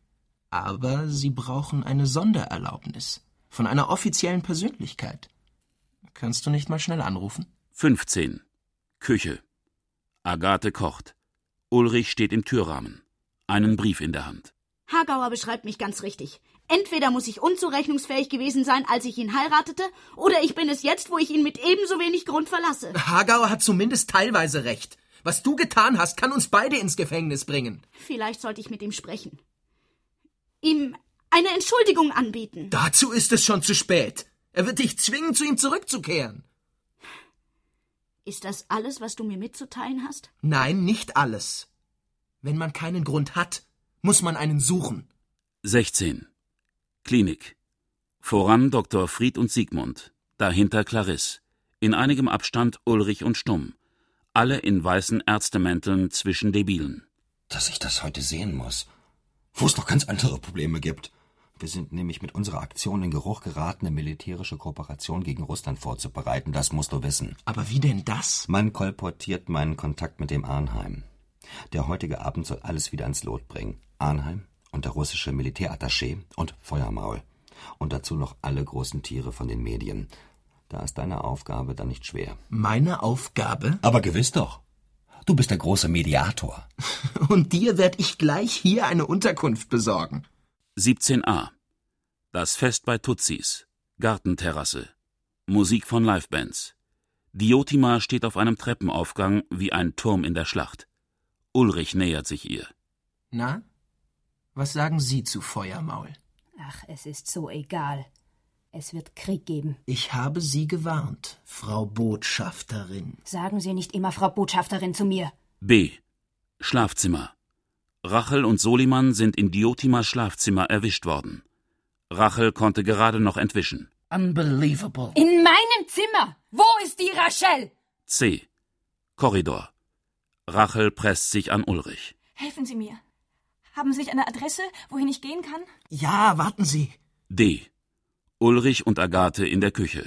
Aber sie brauchen eine Sondererlaubnis von einer offiziellen Persönlichkeit. Kannst du nicht mal schnell anrufen? 15. Küche. Agathe kocht. Ulrich steht im Türrahmen. Einen Brief in der Hand. Hagauer beschreibt mich ganz richtig. Entweder muss ich unzurechnungsfähig gewesen sein, als ich ihn heiratete, oder ich bin es jetzt, wo ich ihn mit ebenso wenig Grund verlasse. Hagauer hat zumindest teilweise recht. Was du getan hast, kann uns beide ins Gefängnis bringen. Vielleicht sollte ich mit ihm sprechen. Ihm eine Entschuldigung anbieten. Dazu ist es schon zu spät. Er wird dich zwingen, zu ihm zurückzukehren. Ist das alles, was du mir mitzuteilen hast? Nein, nicht alles. Wenn man keinen Grund hat, muss man einen suchen. 16. Klinik. Voran Dr. Fried und Siegmund. Dahinter Clarisse. In einigem Abstand Ulrich und Stumm. Alle in weißen Ärztemänteln zwischen Debilen. Dass ich das heute sehen muss. Wo es noch ganz andere Probleme gibt. Wir sind nämlich mit unserer Aktion in Geruch geraten, eine militärische Kooperation gegen Russland vorzubereiten. Das musst du wissen. Aber wie denn das? Man kolportiert meinen Kontakt mit dem Arnheim. Der heutige Abend soll alles wieder ans Lot bringen. Arnheim und der russische Militärattaché und Feuermaul. Und dazu noch alle großen Tiere von den Medien. Da ist deine Aufgabe dann nicht schwer. Meine Aufgabe? Aber gewiss doch. Du bist der große Mediator. Und dir werd ich gleich hier eine Unterkunft besorgen. 17a. Das Fest bei Tutsis. Gartenterrasse. Musik von Livebands. Diotima steht auf einem Treppenaufgang wie ein Turm in der Schlacht. Ulrich nähert sich ihr. Na, was sagen Sie zu Feuermaul? Ach, es ist so egal. Es wird Krieg geben. Ich habe Sie gewarnt, Frau Botschafterin. Sagen Sie nicht immer Frau Botschafterin zu mir. B. Schlafzimmer. Rachel und Soliman sind in Diotimas Schlafzimmer erwischt worden. Rachel konnte gerade noch entwischen. Unbelievable. In meinem Zimmer! Wo ist die Rachel? C. Korridor. Rachel presst sich an Ulrich. Helfen Sie mir. Haben Sie nicht eine Adresse, wohin ich gehen kann? Ja, warten Sie. D. Ulrich und Agathe in der Küche.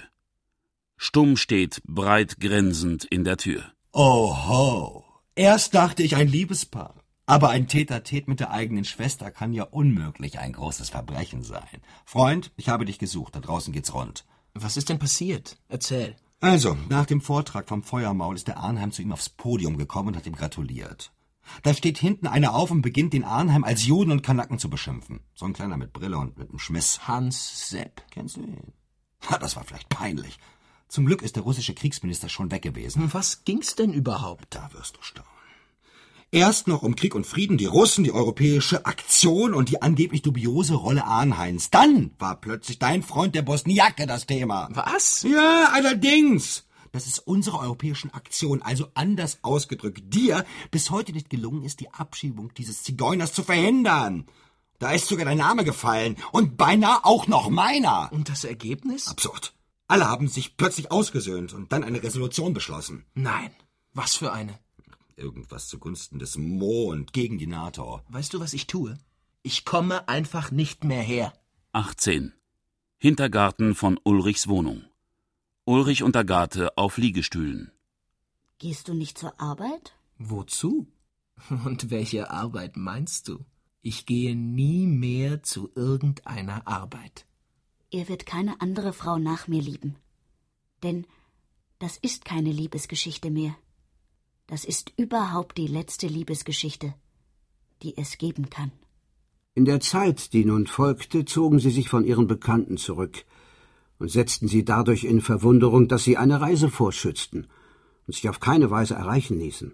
Stumm steht, breit grinsend, in der Tür. Oho. Erst dachte ich ein Liebespaar. Aber ein Tete-a-Tete mit der eigenen Schwester kann ja unmöglich ein großes Verbrechen sein. Freund, ich habe dich gesucht. Da draußen geht's rund. Was ist denn passiert? Erzähl. Also, nach dem Vortrag vom Feuermaul ist der Arnheim zu ihm aufs Podium gekommen und hat ihm gratuliert. Da steht hinten einer auf und beginnt den Arnheim als Juden und Kanaken zu beschimpfen. So ein Kleiner mit Brille und mit einem Schmiss. Hans Sepp. Kennst du ihn? Ha, das war vielleicht peinlich. Zum Glück ist der russische Kriegsminister schon weg gewesen. Was ging's denn überhaupt? Da wirst du staunen. Erst noch um Krieg und Frieden, die Russen, die europäische Aktion und die angeblich dubiose Rolle Arnheims. Dann war plötzlich dein Freund der Bosniake das Thema. Was? Ja, allerdings. Dass es unserer europäischen Aktion, also anders ausgedrückt, dir bis heute nicht gelungen ist, die Abschiebung dieses Zigeuners zu verhindern. Da ist sogar dein Name gefallen und beinahe auch noch meiner. Und das Ergebnis? Absurd. Alle haben sich plötzlich ausgesöhnt und dann eine Resolution beschlossen. Nein. Was für eine? Irgendwas zugunsten des Mo und gegen die NATO. Weißt du, was ich tue? Ich komme einfach nicht mehr her. 18. Hintergarten von Ulrichs Wohnung. Ulrich und Agathe auf Liegestühlen. Gehst du nicht zur Arbeit? Wozu? Und welche Arbeit meinst du? Ich gehe nie mehr zu irgendeiner Arbeit. Er wird keine andere Frau nach mir lieben. Denn das ist keine Liebesgeschichte mehr. Das ist überhaupt die letzte Liebesgeschichte, die es geben kann. In der Zeit, die nun folgte, zogen sie sich von ihren Bekannten zurück und setzten sie dadurch in Verwunderung, dass sie eine Reise vorschützten und sich auf keine Weise erreichen ließen.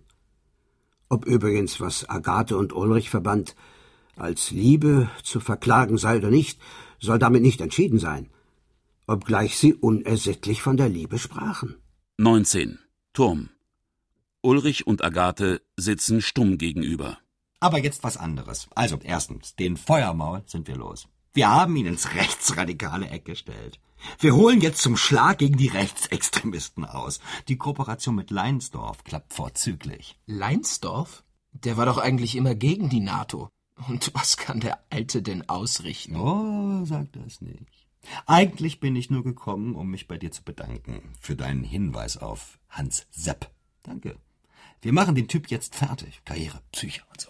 Ob übrigens, was Agathe und Ulrich verband, als Liebe zu verklagen sei oder nicht, soll damit nicht entschieden sein, obgleich sie unersättlich von der Liebe sprachen. 19. Turm. Ulrich und Agathe sitzen stumm gegenüber. Aber jetzt was anderes. Also, erstens, den Feuermaul sind wir los. Wir haben ihn ins rechtsradikale Eck gestellt. Wir holen jetzt zum Schlag gegen die Rechtsextremisten aus. Die Kooperation mit Leinsdorf klappt vorzüglich. Leinsdorf? Der war doch eigentlich immer gegen die NATO. Und was kann der Alte denn ausrichten? Oh, sag das nicht. Eigentlich bin ich nur gekommen, um mich bei dir zu bedanken für deinen Hinweis auf Hans Sepp. Danke. Wir machen den Typ jetzt fertig. Karriere, Psyche und so.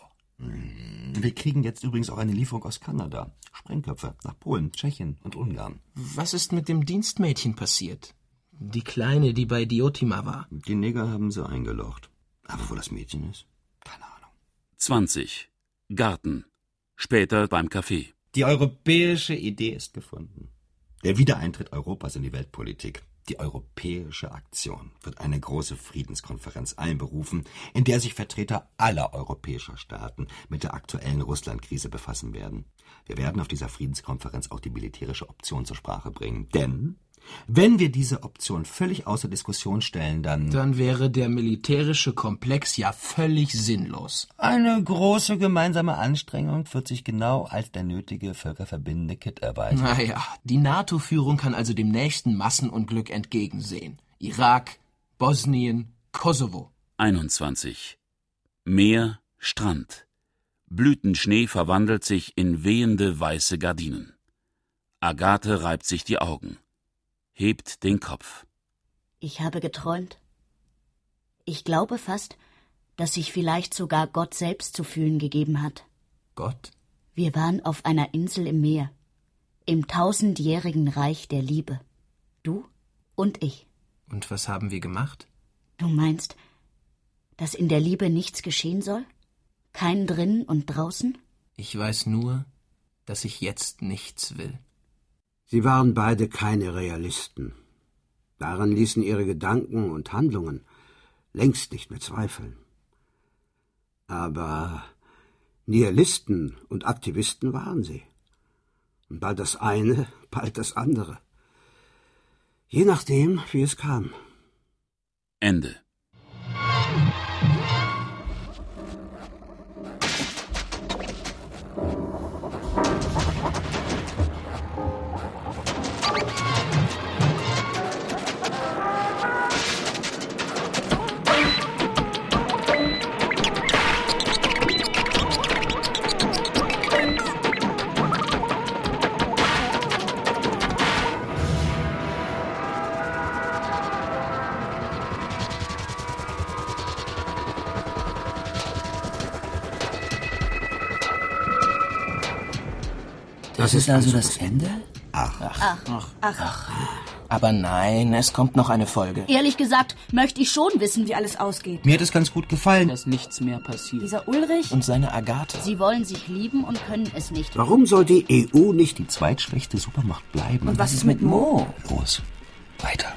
Wir kriegen jetzt übrigens auch eine Lieferung aus Kanada. Sprengköpfe nach Polen, Tschechien und Ungarn. Was ist mit dem Dienstmädchen passiert? Die Kleine, die bei Diotima war. Die Neger haben sie eingelocht. Aber wo das Mädchen ist? Keine Ahnung. 20. Garten. Später beim Café. Die europäische Idee ist gefunden. Der Wiedereintritt Europas in die Weltpolitik. Die Europäische Aktion wird eine große Friedenskonferenz einberufen, in der sich Vertreter aller europäischer Staaten mit der aktuellen Russlandkrise befassen werden. Wir werden auf dieser Friedenskonferenz auch die militärische Option zur Sprache bringen. Denn wenn wir diese Option völlig außer Diskussion stellen, dann wäre der militärische Komplex ja völlig sinnlos. Eine große gemeinsame Anstrengung wird sich genau als der nötige völkerverbindende Kitt erweisen. Naja, die NATO-Führung kann also dem nächsten Massenunglück entgegensehen. Irak, Bosnien, Kosovo. 21. Meer, Strand. Blütenschnee verwandelt sich in wehende weiße Gardinen. Agathe reibt sich die Augen. Hebt den Kopf. Ich habe geträumt. Ich glaube fast, dass sich vielleicht sogar Gott selbst zu fühlen gegeben hat. Gott? Wir waren auf einer Insel im Meer, im 1000-jährigen Reich der Liebe. Du und ich. Und was haben wir gemacht? Du meinst, dass in der Liebe nichts geschehen soll? Kein drinnen und draußen? Ich weiß nur, dass ich jetzt nichts will. Sie waren beide keine Realisten. Daran ließen ihre Gedanken und Handlungen längst nicht mehr zweifeln. Aber Nihilisten und Aktivisten waren sie. Und bald das eine, bald das andere. Je nachdem, wie es kam. Ende. Das ist also das Ende? Ach. Aber nein, es kommt noch eine Folge. Ehrlich gesagt, möchte ich schon wissen, wie alles ausgeht. Mir hat es ganz gut gefallen. Dass nichts mehr passiert. Dieser Ulrich? Und seine Agathe. Sie wollen sich lieben und können es nicht. Warum soll die EU nicht Die zweitschwächste Supermacht bleiben? Und was ist mit Mo? Los, weiter.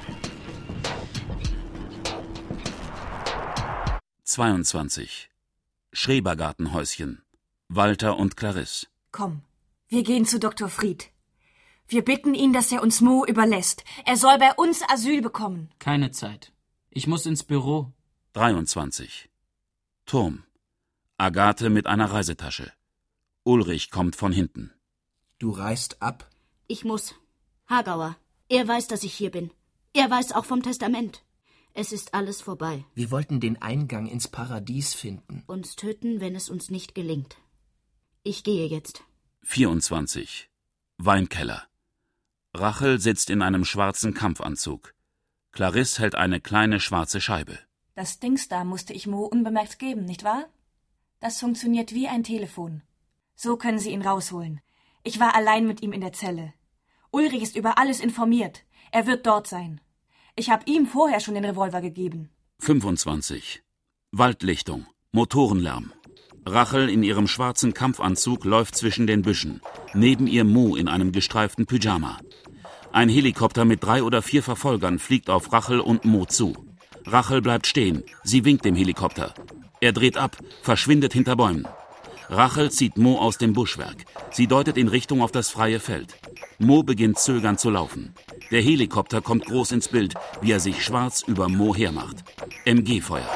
22. Schrebergartenhäuschen. Walter und Clarisse. Komm, wir gehen zu Dr. Fried. Wir bitten ihn, dass er uns Mo überlässt. Er soll bei uns Asyl bekommen. Keine Zeit. Ich muss ins Büro. 23. Turm. Agathe mit einer Reisetasche. Ulrich kommt von hinten. Du reist ab? Ich muss. Hagauer. Er weiß, dass ich hier bin. Er weiß auch vom Testament. Es ist alles vorbei. Wir wollten den Eingang ins Paradies finden. Uns töten, wenn es uns nicht gelingt. Ich gehe jetzt. 24. Weinkeller. Rachel sitzt in einem schwarzen Kampfanzug. Clarisse hält eine kleine schwarze Scheibe. Das Dings da musste ich Mo unbemerkt geben, nicht wahr? Das funktioniert wie ein Telefon. So können Sie ihn rausholen. Ich war allein mit ihm in der Zelle. Ulrich ist über alles informiert. Er wird dort sein. Ich habe ihm vorher schon den Revolver gegeben. 25. Waldlichtung. Motorenlärm. Rachel in ihrem schwarzen Kampfanzug läuft zwischen den Büschen. Neben ihr Mo in einem gestreiften Pyjama. Ein Helikopter mit 3 oder 4 Verfolgern fliegt auf Rachel und Mo zu. Rachel bleibt stehen. Sie winkt dem Helikopter. Er dreht ab, verschwindet hinter Bäumen. Rachel zieht Mo aus dem Buschwerk. Sie deutet in Richtung auf das freie Feld. Mo beginnt zögernd zu laufen. Der Helikopter kommt groß ins Bild, wie er sich schwarz über Mo hermacht. MG-Feuer.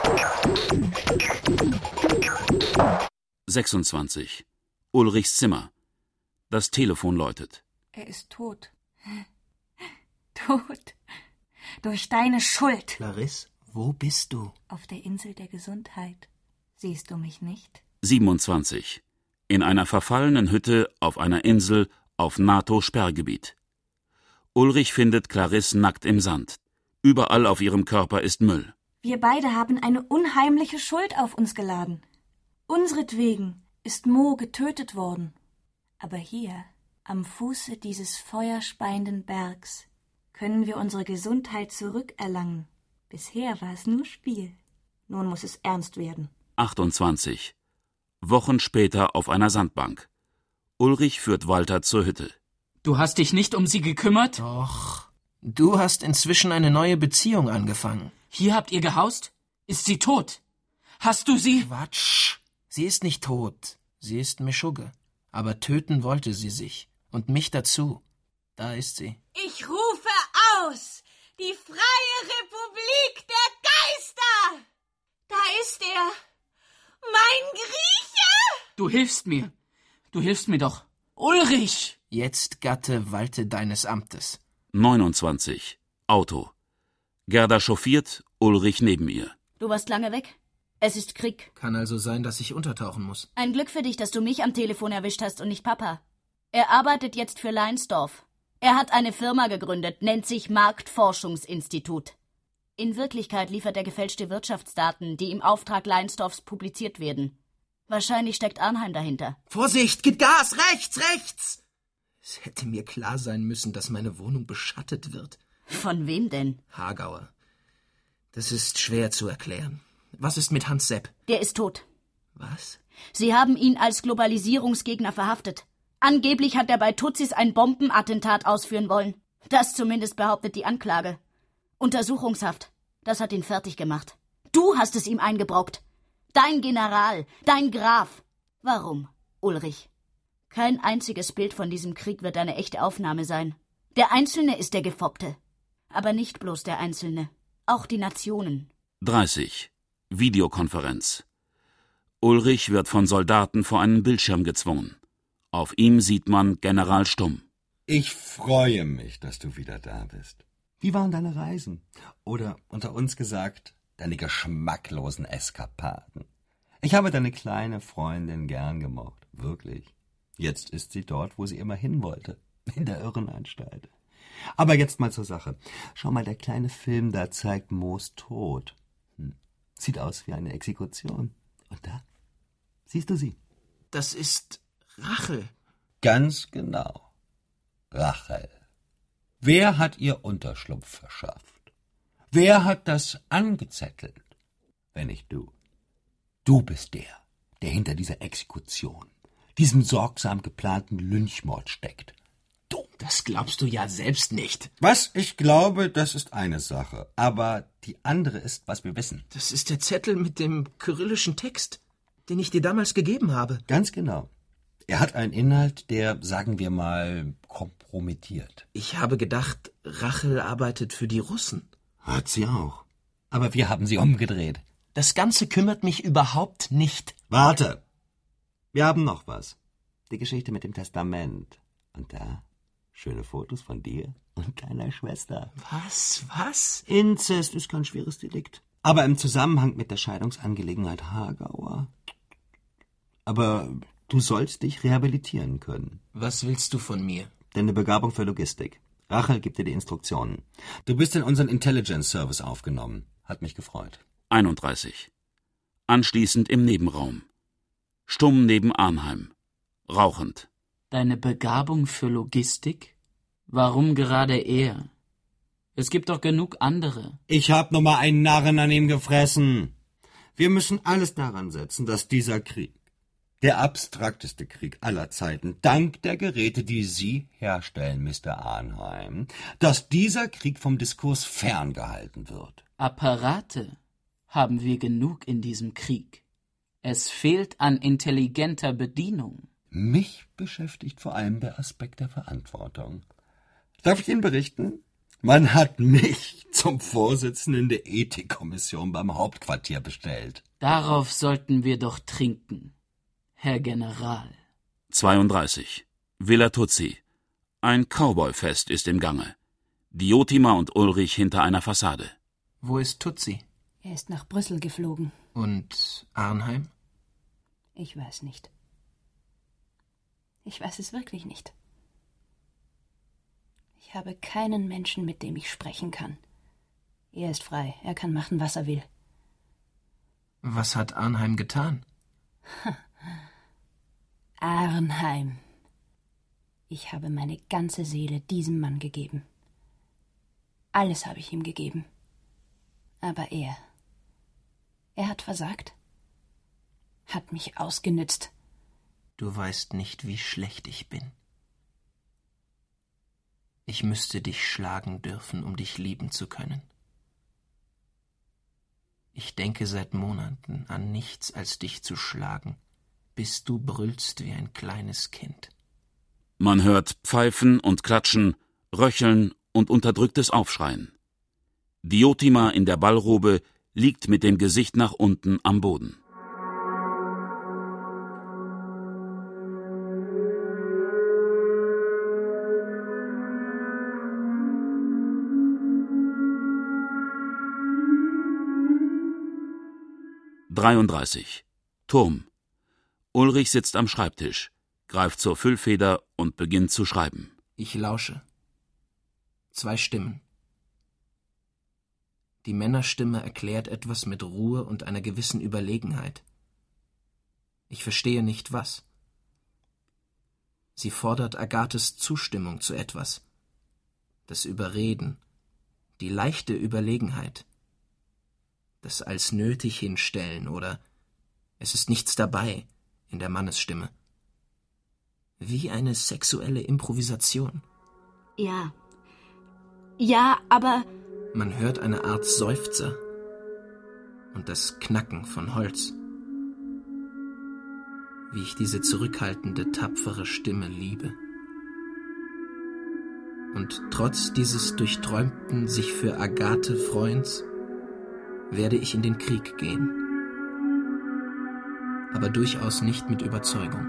26. Ulrichs Zimmer. Das Telefon läutet. Er ist tot. Tot. Durch deine Schuld. Clarisse, wo bist du? Auf der Insel der Gesundheit. Siehst du mich nicht? 27. In einer verfallenen Hütte auf einer Insel auf NATO-Sperrgebiet. Ulrich findet Clarisse nackt im Sand. Überall auf ihrem Körper ist Müll. Wir beide haben eine unheimliche Schuld auf uns geladen. Unseretwegen ist Mo getötet worden. Aber hier, am Fuße dieses feuerspeienden Bergs, können wir unsere Gesundheit zurückerlangen. Bisher war es nur Spiel. Nun muss es ernst werden. 28. Wochen später auf einer Sandbank. Ulrich führt Walter zur Hütte. Du hast dich nicht um sie gekümmert? Doch. Du hast inzwischen eine neue Beziehung angefangen. Hier habt ihr gehaust? Ist sie tot? Hast du sie? Quatsch. Sie ist nicht tot. Sie ist Meschugge. Aber töten wollte sie sich. Und mich dazu. Da ist sie. Ich rufe aus! Die freie Republik der Geister! Da ist er! Mein Grieche! Du hilfst mir. Du hilfst mir doch. Ulrich! Jetzt, Gatte, walte deines Amtes. 29. Auto. Gerda chauffiert, Ulrich neben ihr. Du warst lange weg. Es ist Krieg. Kann also sein, dass ich untertauchen muss. Ein Glück für dich, dass du mich am Telefon erwischt hast und nicht Papa. Er arbeitet jetzt für Leinsdorf. Er hat eine Firma gegründet, nennt sich Marktforschungsinstitut. In Wirklichkeit liefert er gefälschte Wirtschaftsdaten, die im Auftrag Leinsdorfs publiziert werden. Wahrscheinlich steckt Arnheim dahinter. Vorsicht, gib Gas! Rechts! Es hätte mir klar sein müssen, dass meine Wohnung beschattet wird. Von wem denn? Hagauer. Das ist schwer zu erklären. Was ist mit Hans Sepp? Der ist tot. Was? Sie haben ihn als Globalisierungsgegner verhaftet. Angeblich hat er bei Tutsis ein Bombenattentat ausführen wollen. Das zumindest behauptet die Anklage. Untersuchungshaft. Das hat ihn fertig gemacht. Du hast es ihm eingebrockt. Dein General, dein Graf. Warum, Ulrich? Kein einziges Bild von diesem Krieg wird eine echte Aufnahme sein. Der Einzelne ist der Gefoppte. Aber nicht bloß der Einzelne. Auch die Nationen. 30. Videokonferenz. Ulrich wird von Soldaten vor einen Bildschirm gezwungen. Auf ihm sieht man General Stumm. Ich freue mich, dass du wieder da bist. Wie waren deine Reisen? Oder unter uns gesagt, deine geschmacklosen Eskapaden? Ich habe deine kleine Freundin gern gemocht, wirklich. Jetzt ist sie dort, wo sie immer hin wollte, in der Irrenanstalt. Aber jetzt mal zur Sache. Schau mal, der kleine Film da zeigt Moos Tod. Sieht aus wie eine Exekution. Und da siehst du sie. Das ist Rachel. Ganz genau. Rachel. Wer hat ihr Unterschlupf verschafft? Wer hat das angezettelt? Wenn nicht du. Du bist der hinter dieser Exekution, diesem sorgsam geplanten Lynchmord steckt. Du. Das glaubst du ja selbst nicht. Was ich glaube, das ist eine Sache. Aber die andere ist, was wir wissen. Das ist der Zettel mit dem kyrillischen Text, den ich dir damals gegeben habe. Ganz genau. Er hat einen Inhalt, der, sagen wir mal, kompromittiert. Ich habe gedacht, Rachel arbeitet für die Russen. Hat sie auch. Aber wir haben sie umgedreht. Das Ganze kümmert mich überhaupt nicht. Warte. Wir haben noch was. Die Geschichte mit dem Testament. Und da schöne Fotos von dir und deiner Schwester. Was? Inzest ist kein schweres Delikt. Aber im Zusammenhang mit der Scheidungsangelegenheit Hagauer. Aber du sollst dich rehabilitieren können. Was willst du von mir? Deine Begabung für Logistik. Rachel gibt dir die Instruktionen. Du bist in unseren Intelligence Service aufgenommen. Hat mich gefreut. 31. Anschließend im Nebenraum. Stumm neben Arnheim. Rauchend. Deine Begabung für Logistik? Warum gerade er? Es gibt doch genug andere. Ich hab noch mal einen Narren an ihm gefressen. Wir müssen alles daran setzen, dass dieser Krieg, der abstrakteste Krieg aller Zeiten, dank der Geräte, die Sie herstellen, Mr. Arnheim, dass dieser Krieg vom Diskurs ferngehalten wird. Apparate haben wir genug in diesem Krieg. Es fehlt an intelligenter Bedienung. Mich beschäftigt vor allem der Aspekt der Verantwortung. Darf ich Ihnen berichten? Man hat mich zum Vorsitzenden der Ethikkommission beim Hauptquartier bestellt. Darauf sollten wir doch trinken, Herr General. 32. Villa Tutsi. Ein Cowboy-Fest ist im Gange. Diotima und Ulrich hinter einer Fassade. Wo ist Tutsi? Er ist nach Brüssel geflogen. Und Arnheim? Ich weiß nicht. Ich weiß es wirklich nicht. Ich habe keinen Menschen, mit dem ich sprechen kann. Er ist frei. Er kann machen, was er will. Was hat Arnheim getan? Arnheim. Ich habe meine ganze Seele diesem Mann gegeben. Alles habe ich ihm gegeben. Aber er hat versagt. Hat mich ausgenützt. Du weißt nicht, wie schlecht ich bin. Ich müsste dich schlagen dürfen, um dich lieben zu können. Ich denke seit Monaten an nichts, als dich zu schlagen, bis du brüllst wie ein kleines Kind. Man hört Pfeifen und Klatschen, Röcheln und unterdrücktes Aufschreien. Diotima in der Ballrobe liegt mit dem Gesicht nach unten am Boden. »33. Turm. Ulrich sitzt am Schreibtisch, greift zur Füllfeder und beginnt zu schreiben. Ich lausche. 2 Stimmen. Die Männerstimme erklärt etwas mit Ruhe und einer gewissen Überlegenheit. Ich verstehe nicht, was. Sie fordert Agathes Zustimmung zu etwas. Das Überreden, die leichte Überlegenheit, das als nötig hinstellen oder es ist nichts dabei in der Mannesstimme. Wie eine sexuelle Improvisation. Ja. Ja, aber... Man hört eine Art Seufzer und das Knacken von Holz. Wie ich diese zurückhaltende, tapfere Stimme liebe. Und trotz dieses durchträumten, sich für Agathe Freuens, werde ich in den Krieg gehen. Aber durchaus nicht mit Überzeugung.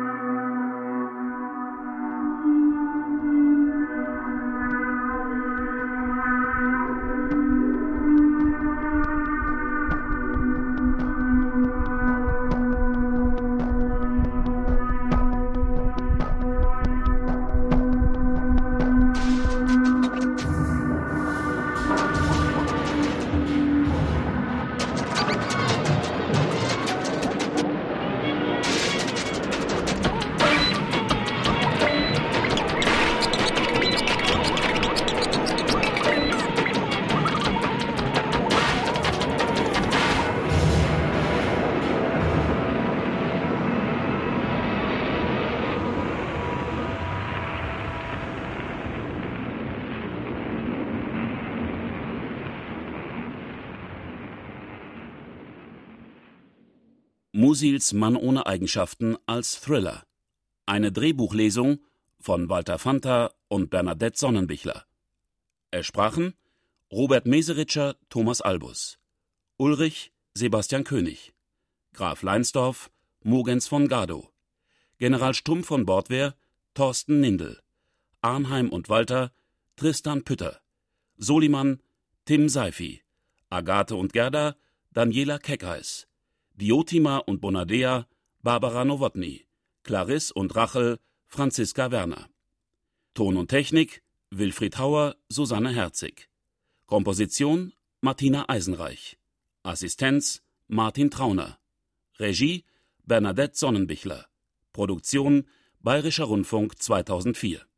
Musils Mann ohne Eigenschaften als Thriller. Eine Drehbuchlesung von Walter Fanta und Bernadette Sonnenbichler. Es sprachen Robert Meseritscher, Thomas Albus, Ulrich, Sebastian König, Graf Leinsdorf, Mogens von Gado, General Stumm von Bordwehr, Thorsten Nindel, Arnheim und Walter, Tristan Pütter, Soliman, Tim Seifi, Agathe und Gerda, Daniela Keckheis, Diotima und Bonadea, Barbara Nowotny, Clarisse und Rachel, Franziska Werner. Ton und Technik, Wilfried Hauer, Susanne Herzig. Komposition, Martina Eisenreich. Assistenz, Martin Trauner. Regie, Bernadette Sonnenbichler. Produktion, Bayerischer Rundfunk 2004.